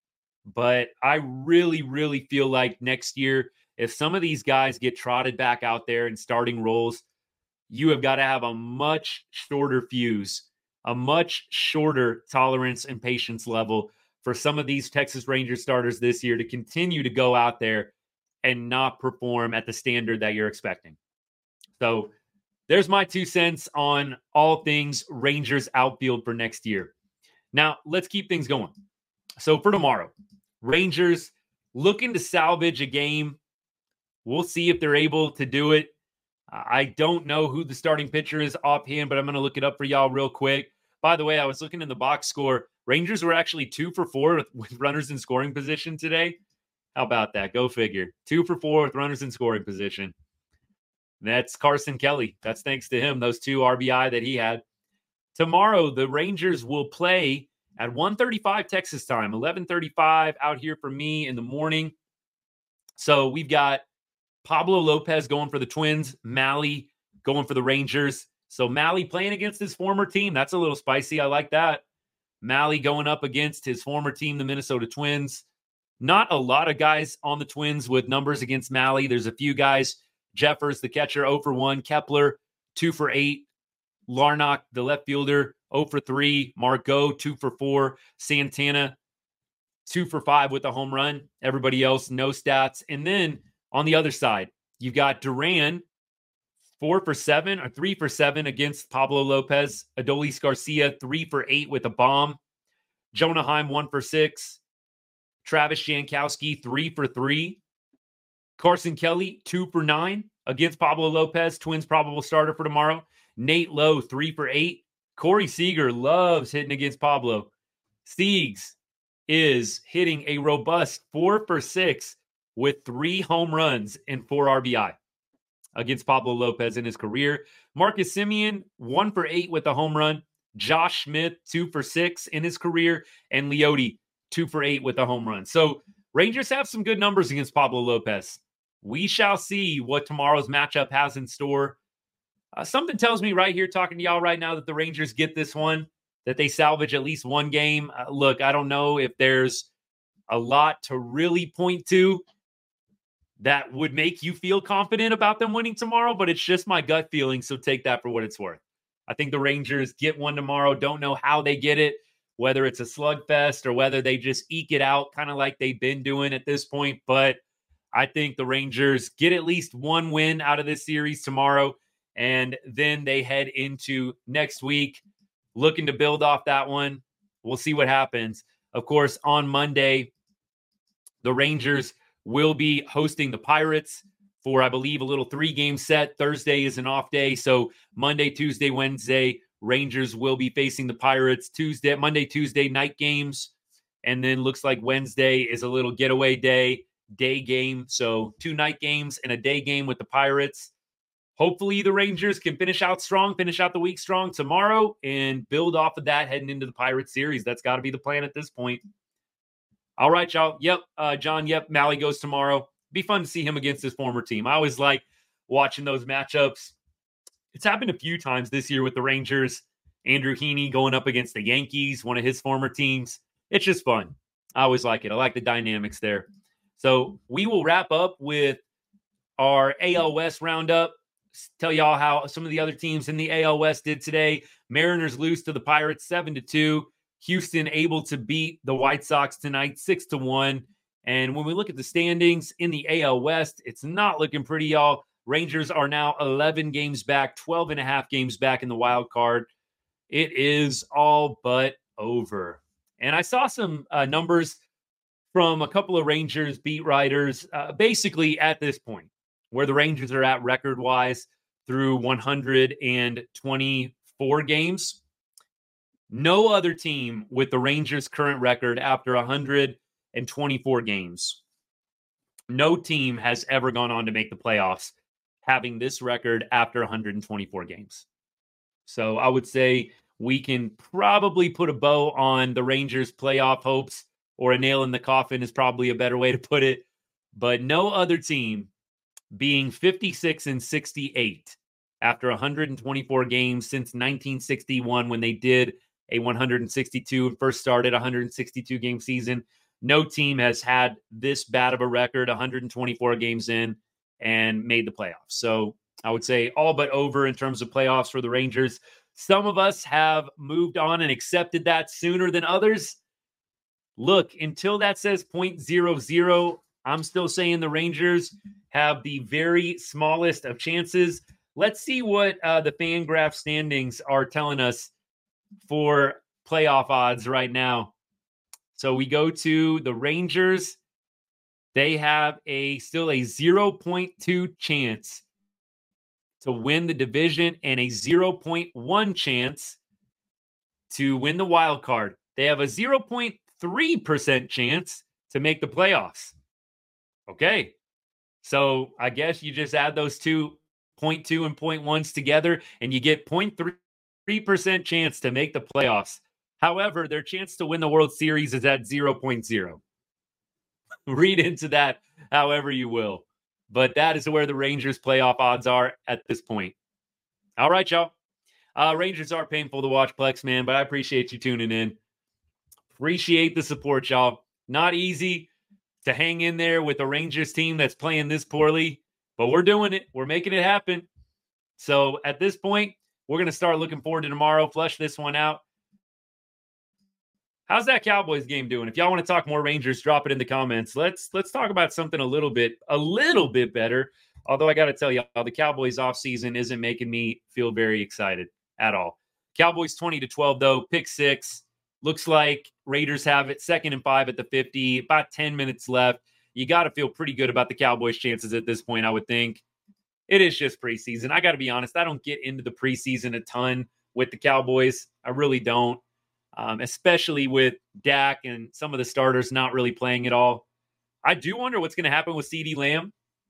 But I really, really feel like next year, if some of these guys get trotted back out there in starting roles, you have got to have a much shorter fuse, a much shorter tolerance and patience level for some of these Texas Rangers starters this year to continue to go out there and not perform at the standard that you're expecting. So there's my 2 cents on all things Rangers outfield for next year. Now, let's keep things going. So for tomorrow, Rangers looking to salvage a game. We'll see if they're able to do it. I don't know who the starting pitcher is offhand, but I'm going to look it up for y'all real quick. By the way, I was looking in the box score. Rangers were actually 2 for 4 with runners in scoring position today. How about that? Go figure. 2 for 4 with runners in scoring position. That's Carson Kelly. That's thanks to him, those 2 RBI that he had. Tomorrow, the Rangers will play at 1:35 Texas time, 11:35 out here for me in the morning. So we've got Pablo Lopez going for the Twins, Mahle going for the Rangers. So Mahle playing against his former team. That's a little spicy. I like that. Mahle going up against his former team, the Minnesota Twins. Not a lot of guys on the Twins with numbers against Mahle. There's a few guys. Jeffers, the catcher, 0 for 1. Kepler, 2 for 8. Larnach, the left fielder, 0 for 3. Margot, 2 for 4. Santana, 2 for 5 with a home run. Everybody else, no stats. And then on the other side, you've got Duran, 4 for 7 or 3 for 7 against Pablo Lopez. Adolis Garcia, 3 for 8 with a bomb. Jonah Heim, 1 for 6. Travis Jankowski, 3 for 3. Carson Kelly, 2 for 9 against Pablo Lopez. Twins probable starter for tomorrow. Nate Lowe, 3 for 8. Corey Seager loves hitting against Pablo. Siegs is hitting a robust 4 for 6 with 3 home runs and 4 RBI against Pablo Lopez in his career. Marcus Semien, 1 for 8 with a home run. Josh Smith, 2 for 6 in his career. And Leote, 2 for 8 with a home run. So Rangers have some good numbers against Pablo Lopez. We shall see what tomorrow's matchup has in store. Something tells me right here, talking to y'all right now, that the Rangers get this one, that they salvage at least one game. Look, I don't know if there's a lot to really point to. that would make you feel confident about them winning tomorrow, but it's just my gut feeling. So take that for what it's worth. I think the Rangers get one tomorrow. Don't know how they get it, whether it's a slugfest or whether they just eke it out, kind of like they've been doing at this point. But I think the Rangers get at least one win out of this series tomorrow. And then they head into next week looking to build off that one. We'll see what happens. Of course, on Monday, the Rangers will be hosting the Pirates for, I believe, a little 3-game set. Thursday is an off day. So Monday, Tuesday, Wednesday, Rangers will be facing the Pirates. Monday, Tuesday, night games. And then looks like Wednesday is a little getaway day game. So 2 night games and a day game with the Pirates. Hopefully the Rangers can finish out the week strong tomorrow and build off of that heading into the Pirates series. That's got to be the plan at this point. All right, y'all. Yep, John, Mahle goes tomorrow. Be fun to see him against his former team. I always like watching those matchups. It's happened a few times this year with the Rangers. Andrew Heaney going up against the Yankees, one of his former teams. It's just fun. I always like it. I like the dynamics there. So we will wrap up with our AL West roundup. Tell y'all how some of the other teams in the AL West did today. Mariners lose to the Pirates 7-2. Houston able to beat the White Sox tonight 6-1. And when we look at the standings in the AL West, it's not looking pretty, y'all. Rangers are now 11 games back, 12 and a half games back in the wild card. It is all but over. And I saw some numbers from a couple of Rangers beat writers, basically at this point, where the Rangers are at record-wise through 124 games. No other team with the Rangers' current record after 124 games. No team has ever gone on to make the playoffs having this record after 124 games. So I would say we can probably put a bow on the Rangers' playoff hopes, or a nail in the coffin is probably a better way to put it. But no other team being 56-68 after 124 games since 1961, when they did a 162 first started 162 game season. No team has had this bad of a record 124 games in and made the playoffs. So I would say all but over in terms of playoffs for the Rangers. Some of us have moved on and accepted that sooner than others. Look, until that says 0.00, I'm still saying the Rangers have the very smallest of chances. Let's see what the FanGraph standings are telling us for playoff odds right now. So we go to the Rangers. They have still a 0.2 chance to win the division and a 0.1 chance to win the wild card. They have a 0.3% chance to make the playoffs. Okay. So I guess you just add those 2.2 and 0.1s together and you get 0.3% chance to make the playoffs. However, their chance to win the World Series is at 0.0. Read into that however you will. But that is where the Rangers' playoff odds are at this point. All right, y'all. Rangers are painful to watch, Plex, man, but I appreciate you tuning in. Appreciate the support, y'all. Not easy to hang in there with a Rangers team that's playing this poorly, but we're doing it. We're making it happen. So at this point, we're going to start looking forward to tomorrow, flush this one out. How's that Cowboys game doing? If y'all want to talk more Rangers, drop it in the comments. Let's talk about something a little bit better. Although I got to tell y'all, the Cowboys offseason isn't making me feel very excited at all. Cowboys 20-12 though, pick 6. Looks like Raiders have it 2nd and 5 at the 50, about 10 minutes left. You got to feel pretty good about the Cowboys' chances at this point, I would think. It is just preseason. I got to be honest, I don't get into the preseason a ton with the Cowboys. I really don't. Especially with Dak and some of the starters not really playing at all. I do wonder what's going to happen with CeeDee Lamb.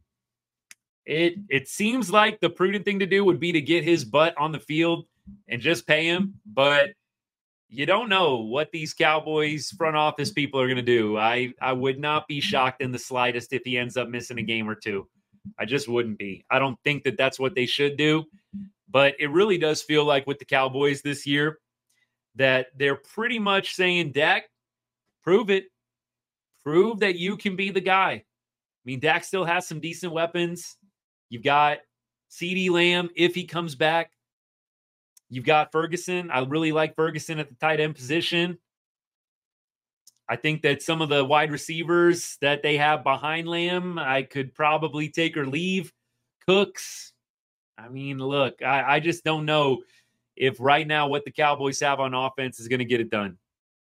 It seems like the prudent thing to do would be to get his butt on the field and just pay him, but you don't know what these Cowboys front office people are going to do. I would not be shocked in the slightest if he ends up missing a game or two. I just wouldn't be. I don't think that that's what they should do, but it really does feel like with the Cowboys this year that they're pretty much saying, Dak, prove it. Prove that you can be the guy. mean, Dak still has some decent weapons. You've got CeeDee Lamb if he comes back. You've got Ferguson. I really like Ferguson at the tight end position. I think that some of the wide receivers that they have behind Lamb, I could probably take or leave. Cooks. I mean, look, I just don't know if right now what the Cowboys have on offense is going to get it done.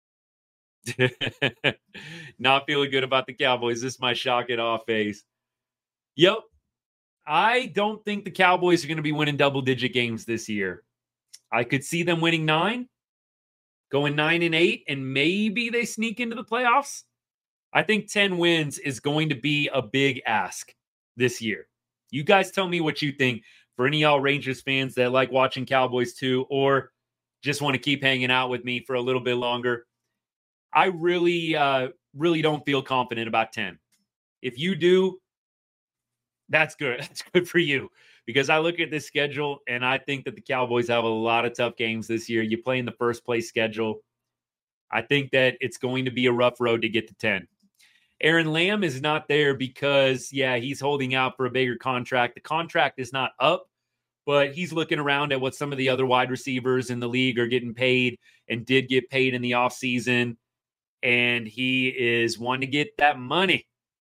Not feeling good about the Cowboys. This is my shock it off face. Yep. I don't think the Cowboys are going to be winning double-digit games this year. I could see them winning 9, going 9-8, and maybe they sneak into the playoffs. I think 10 wins is going to be a big ask this year. You guys tell me what you think. For any of y'all Rangers fans that like watching Cowboys too, or just want to keep hanging out with me for a little bit longer, I really don't feel confident about 10. If you do, that's good. That's good for you, because I look at this schedule and I think that the Cowboys have a lot of tough games this year. You play in the first place schedule. I think that it's going to be a rough road to get to 10. Aaron Lamb is not there because, he's holding out for a bigger contract. The contract is not up, but he's looking around at what some of the other wide receivers in the league are getting paid and did get paid in the offseason. And he is wanting to get that money.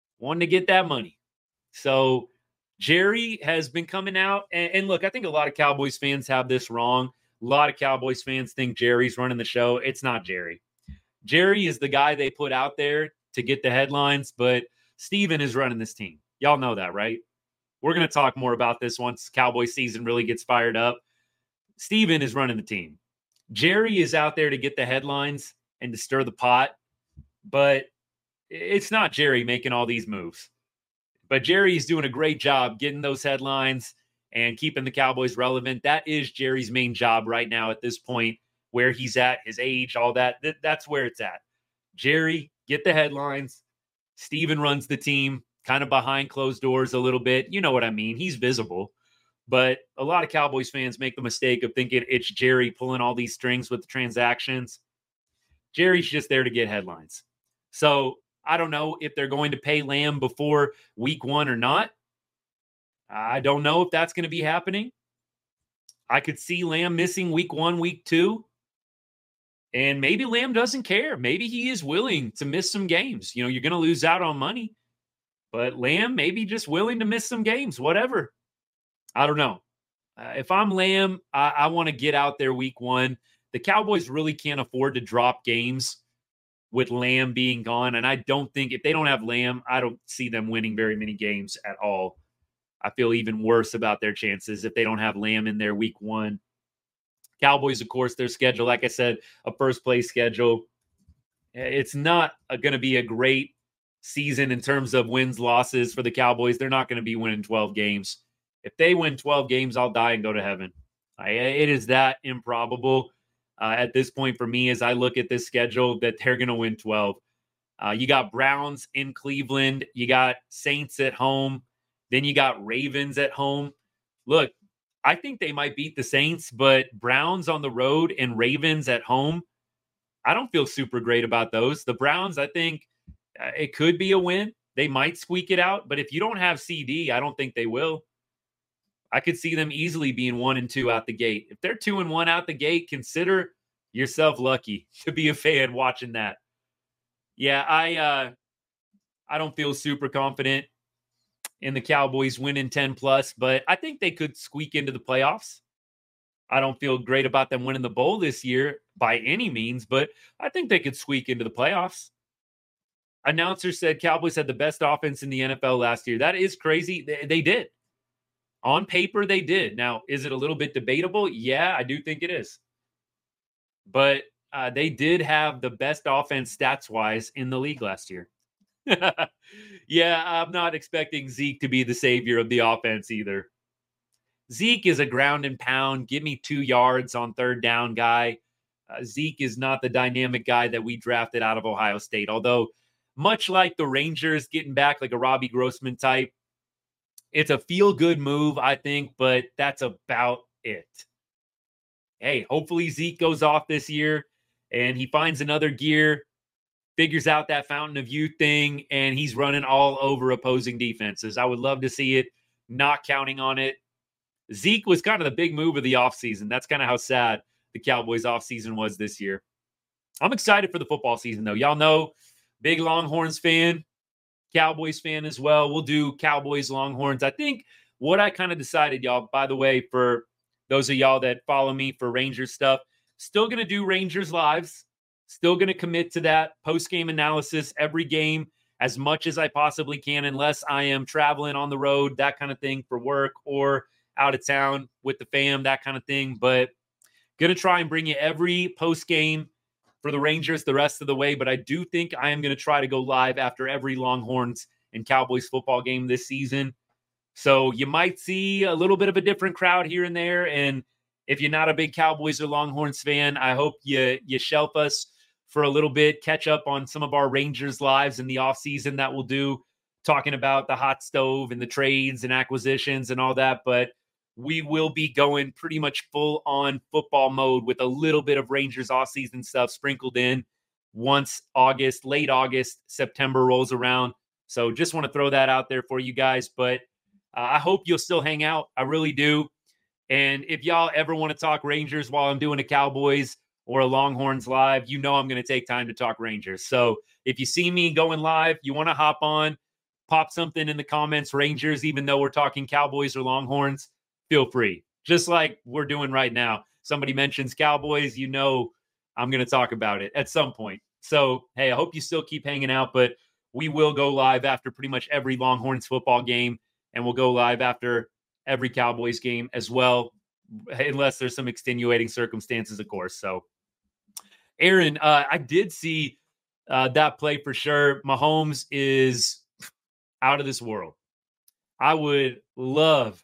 So Jerry has been coming out. And look, I think a lot of Cowboys fans have this wrong. A lot of Cowboys fans think Jerry's running the show. It's not Jerry. Jerry is the guy they put out there to get the headlines, but Steven is running this team. Y'all know that, right? We're going to talk more about this once Cowboys season really gets fired up. Steven is running the team. Jerry is out there to get the headlines and to stir the pot, but it's not Jerry making all these moves. But Jerry is doing a great job getting those headlines and keeping the Cowboys relevant. That is Jerry's main job right now at this point, where he's at, his age, all that. That's where it's at. Jerry, get the headlines. Steven runs the team kind of behind closed doors a little bit. You know what I mean? He's visible. But a lot of Cowboys fans make the mistake of thinking it's Jerry pulling all these strings with the transactions. Jerry's just there to get headlines. So I don't know if they're going to pay Lamb before week 1 or not. I don't know if that's going to be happening. I could see Lamb missing week 1, week 2. And maybe Lamb doesn't care. Maybe he is willing to miss some games. You're going to lose out on money. But Lamb maybe just willing to miss some games, whatever. I don't know. If I'm Lamb, I want to get out there week 1. The Cowboys really can't afford to drop games with Lamb being gone. And I don't think, if they don't have Lamb, I don't see them winning very many games at all. I feel even worse about their chances if they don't have Lamb in there week 1. Cowboys, of course, their schedule, like I said, a first-place schedule. It's not going to be a great season in terms of wins, losses for the Cowboys. They're not going to be winning 12 games. If they win 12 games, I'll die and go to heaven. It is that improbable at this point for me as I look at this schedule that they're going to win 12. You got Browns in Cleveland. You got Saints at home. Then you got Ravens at home. Look, I think they might beat the Saints, but Browns on the road and Ravens at home, I don't feel super great about those. The Browns, I think it could be a win. They might squeak it out, but if you don't have CD, I don't think they will. I could see them easily being 1-2 out the gate. If they're 2-1 out the gate, consider yourself lucky to be a fan watching that. Yeah, I don't feel super confident in the Cowboys winning 10+, but I think they could squeak into the playoffs. I don't feel great about them winning the bowl this year by any means, but I think they could squeak into the playoffs. Announcer said Cowboys had the best offense in the NFL last year. That is crazy. They did. On paper, they did. Now, is it a little bit debatable? Yeah, I do think it is. But they did have the best offense stats-wise in the league last year. Yeah, I'm not expecting Zeke to be the savior of the offense either. Zeke is a ground and pound, give me 2 yards on third down guy. Zeke is not the dynamic guy that we drafted out of Ohio State. Although, much like the Rangers getting back like a Robbie Grossman type, it's a feel-good move, I think, but that's about it. Hey, hopefully Zeke goes off this year and he finds another gear. figures out that fountain of youth thing, and he's running all over opposing defenses. I would love to see it, not counting on it. Zeke was kind of the big move of the offseason. That's kind of how sad the Cowboys offseason was this year. I'm excited for the football season, though. Y'all know, big Longhorns fan, Cowboys fan as well. We'll do Cowboys, Longhorns. I think what I kind of decided, y'all, by the way, for those of y'all that follow me for Rangers stuff, still going to do Rangers lives. Still going to commit to that post-game analysis every game as much as I possibly can, unless I am traveling on the road, that kind of thing for work, or out of town with the fam, that kind of thing. But going to try and bring you every post-game for the Rangers the rest of the way. But I do think I am going to try to go live after every Longhorns and Cowboys football game this season. So you might see a little bit of a different crowd here and there. And if you're not a big Cowboys or Longhorns fan, I hope you shelf us for a little bit, catch up on some of our Rangers lives in the offseason that we'll do, talking about the hot stove and the trades and acquisitions and all that. But we will be going pretty much full on football mode with a little bit of Rangers offseason stuff sprinkled in once late August, September rolls around. So just want to throw that out there for you guys. But I hope you'll still hang out. I really do. And if y'all ever want to talk Rangers while I'm doing a Cowboys or a Longhorns live, you know I'm going to take time to talk Rangers. So if you see me going live, you want to hop on, pop something in the comments, Rangers, even though we're talking Cowboys or Longhorns, feel free. Just like we're doing right now. Somebody mentions Cowboys, you know I'm going to talk about it at some point. So, hey, I hope you still keep hanging out, but we will go live after pretty much every Longhorns football game, and we'll go live after every Cowboys game as well, unless there's some extenuating circumstances, of course. So, Aaron, I did see that play for sure. Mahomes is out of this world. I would love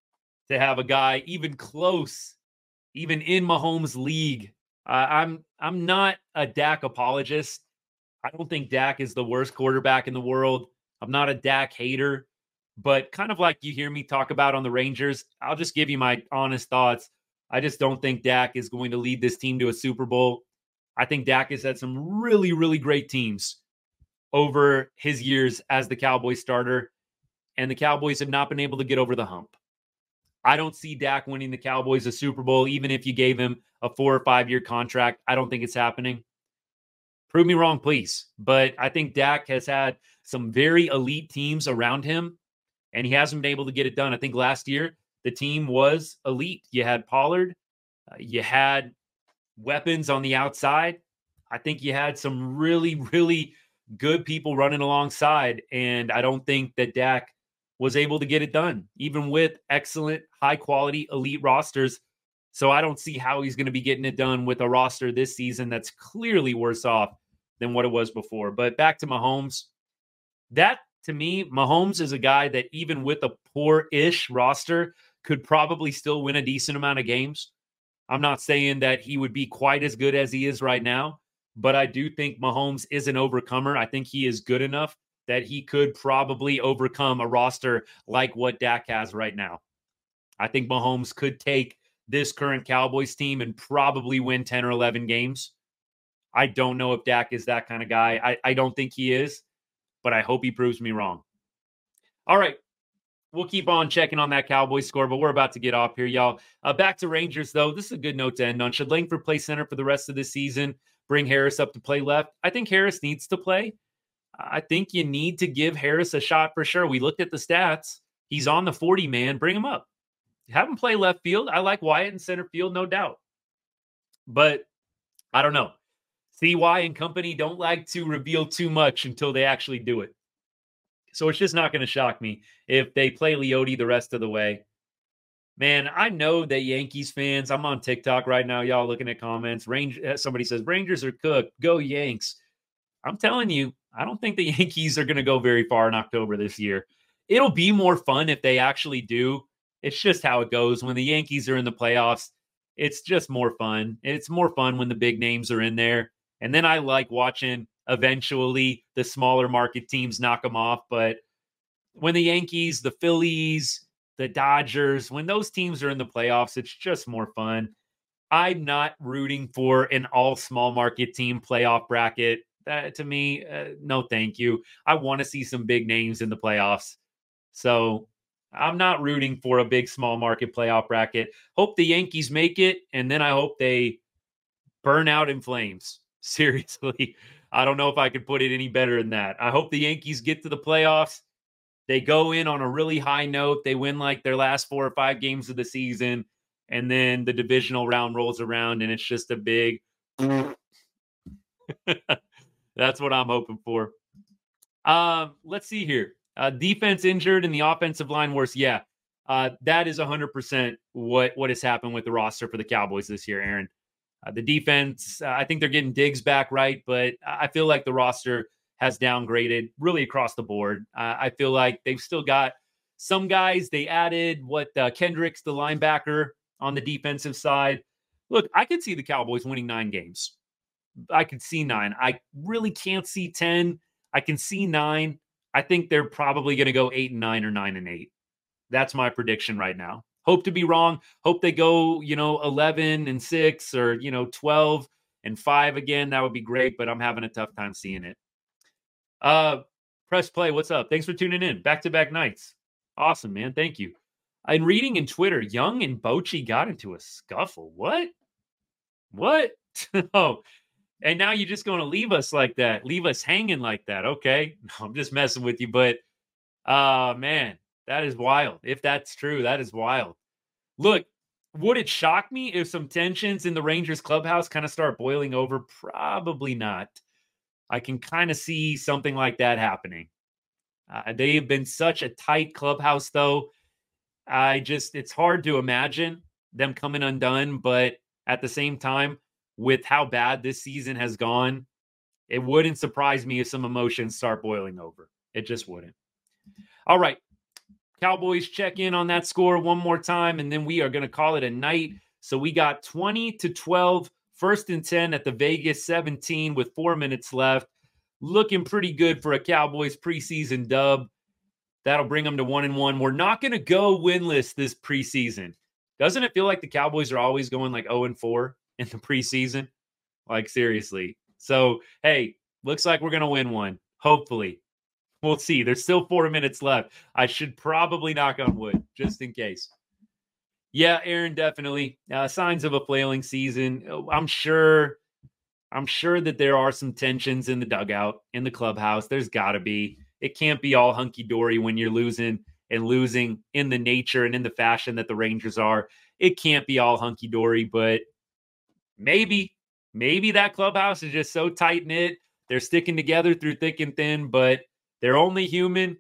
to have a guy even close, even in Mahomes' league. I'm not a Dak apologist. I don't think Dak is the worst quarterback in the world. I'm not a Dak hater, but kind of like you hear me talk about on the Rangers, I'll just give you my honest thoughts. I just don't think Dak is going to lead this team to a Super Bowl. I think Dak has had some really, really great teams over his years as the Cowboys starter, and the Cowboys have not been able to get over the hump. I don't see Dak winning the Cowboys a Super Bowl, even if you gave him a 4 or 5 year contract. I don't think it's happening. Prove me wrong, please. But I think Dak has had some very elite teams around him, and he hasn't been able to get it done. I think last year the team was elite. You had Pollard. You had weapons on the outside. I think you had some really, really good people running alongside, and I don't think that Dak was able to get it done, even with excellent, high-quality, elite rosters. So I don't see how he's going to be getting it done with a roster this season that's clearly worse off than what it was before. But back to Mahomes. That, to me, Mahomes is a guy that even with a poor-ish roster could probably still win a decent amount of games. I'm not saying that he would be quite as good as he is right now, but I do think Mahomes is an overcomer. I think he is good enough that he could probably overcome a roster like what Dak has right now. I think Mahomes could take this current Cowboys team and probably win 10 or 11 games. I don't know if Dak is that kind of guy. I don't think he is, but I hope he proves me wrong. All right. We'll keep on checking on that Cowboys score, but we're about to get off here, y'all. Back to Rangers, though. This is a good note to end on. Should Langford play center for the rest of the season? Bring Harris up to play left? I think Harris needs to play. I think you need to give Harris a shot for sure. We looked at the stats. He's on the 40 man. Bring him up. Have him play left field. I like Wyatt in center field, no doubt. But I don't know. CY and company don't like to reveal too much until they actually do it. So it's just not going to shock me if they play Leote the rest of the way. Man, I know that Yankees fans, I'm on TikTok right now, y'all looking at comments. Somebody says, Rangers are cooked. Go Yanks. I'm telling you, I don't think the Yankees are going to go very far in October this year. It'll be more fun if they actually do. It's just how it goes. When the Yankees are in the playoffs, it's just more fun. It's more fun when the big names are in there. And then I like watching eventually the smaller market teams knock them off. But when the Yankees, the Phillies, the Dodgers, when those teams are in the playoffs, it's just more fun. I'm not rooting for an all small market team playoff bracket. That to me, no, thank you. I want to see some big names in the playoffs. So I'm not rooting for a big small market playoff bracket. Hope the Yankees make it, and then I hope they burn out in flames. Seriously, I don't know if I could put it any better than that. I hope the Yankees get to the playoffs. They go in on a really high note. They win like their last 4 or 5 games of the season, and then the divisional round rolls around, and it's just a big. That's what I'm hoping for. Let's see here. Defense injured and the offensive line worse. Yeah, that is 100% what has happened with the roster for the Cowboys this year, Aaron. The defense, I think they're getting Diggs back, right? But I feel like the roster has downgraded really across the board. I feel like they've still got some guys. They added Kendricks, the linebacker, on the defensive side. Look, I could see the Cowboys winning 9 games. I could see 9. I really can't see 10. I can see 9. I think they're probably going to go 8-9 or 9-8. That's my prediction right now. Hope to be wrong. Hope they go, 11-6 or, 12-5 again. That would be great, but I'm having a tough time seeing it. Press play. What's up? Thanks for tuning in. Back-to-back nights. Awesome, man. Thank you. I'm reading in Twitter, Young and Bochy got into a scuffle. What? Oh, and now you're just going to leave us like that, leave us hanging like that. Okay. No, I'm just messing with you, but man, that is wild. If that's true, that is wild. Look, would it shock me if some tensions in the Rangers clubhouse kind of start boiling over? Probably not. I can kind of see something like that happening. They have been such a tight clubhouse, though. It's hard to imagine them coming undone, but at the same time, with how bad this season has gone, it wouldn't surprise me if some emotions start boiling over. It just wouldn't. All right. Cowboys check in on that score one more time, and then we are going to call it a night. So we got 20-12, 1st and 10 at the Vegas 17 with 4 minutes left. Looking pretty good for a Cowboys preseason dub. That'll bring them to 1-1. We're not going to go winless this preseason. Doesn't it feel like the Cowboys are always going like 0-4 in the preseason? Like, seriously. So, hey, looks like we're going to win one. Hopefully. We'll see. There's still 4 minutes left. I should probably knock on wood just in case. Yeah, Aaron, definitely. Signs of a flailing season. I'm sure that there are some tensions in the dugout, in the clubhouse. There's got to be. It can't be all hunky-dory when you're losing in the nature and in the fashion that the Rangers are. It can't be all hunky-dory, but maybe that clubhouse is just so tight-knit. They're sticking together through thick and thin, but they're only human.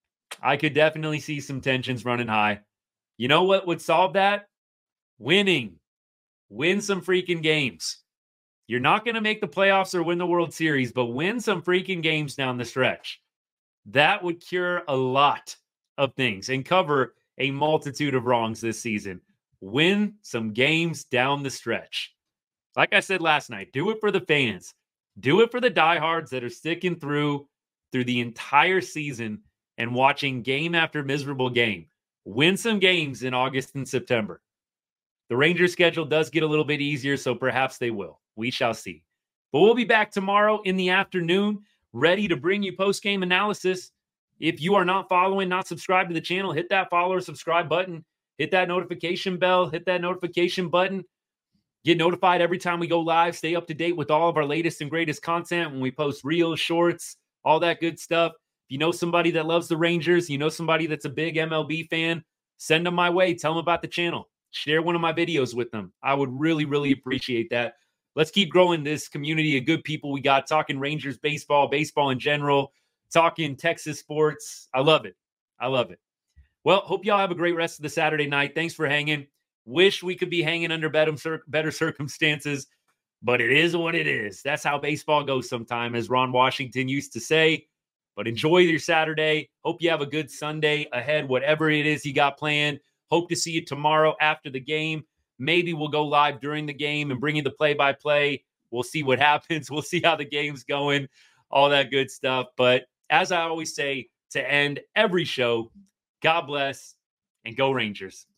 I could definitely see some tensions running high. You know what would solve that? Winning. Win some freaking games. You're not going to make the playoffs or win the World Series, but win some freaking games down the stretch. That would cure a lot of things and cover a multitude of wrongs this season. Win some games down the stretch. Like I said last night, do it for the fans. Do it for the diehards that are sticking through the entire season and watching game after miserable game. Win some games in August and September. The Rangers schedule does get a little bit easier, so perhaps they will. We shall see. But we'll be back tomorrow in the afternoon, ready to bring you post-game analysis. If you are not following, not subscribed to the channel, hit that follow or subscribe button. Hit that notification bell. Hit that notification button. Get notified every time we go live. Stay up to date with all of our latest and greatest content when we post reels, shorts, all that good stuff. If you know somebody that loves the Rangers, you know somebody that's a big MLB fan, send them my way. Tell them about the channel. Share one of my videos with them. I would really, really appreciate that. Let's keep growing this community of good people we got, talking Rangers baseball in general, talking Texas sports. I love it. I love it. Well, hope y'all have a great rest of the Saturday night. Thanks for hanging. Wish we could be hanging under better circumstances, but it is what it is. That's how baseball goes sometime, as Ron Washington used to say. But enjoy your Saturday. Hope you have a good Sunday ahead, whatever it is you got planned. Hope to see you tomorrow after the game. Maybe we'll go live during the game and bring you the play-by-play. We'll see what happens. We'll see how the game's going, all that good stuff. But as I always say to end every show, God bless and go Rangers.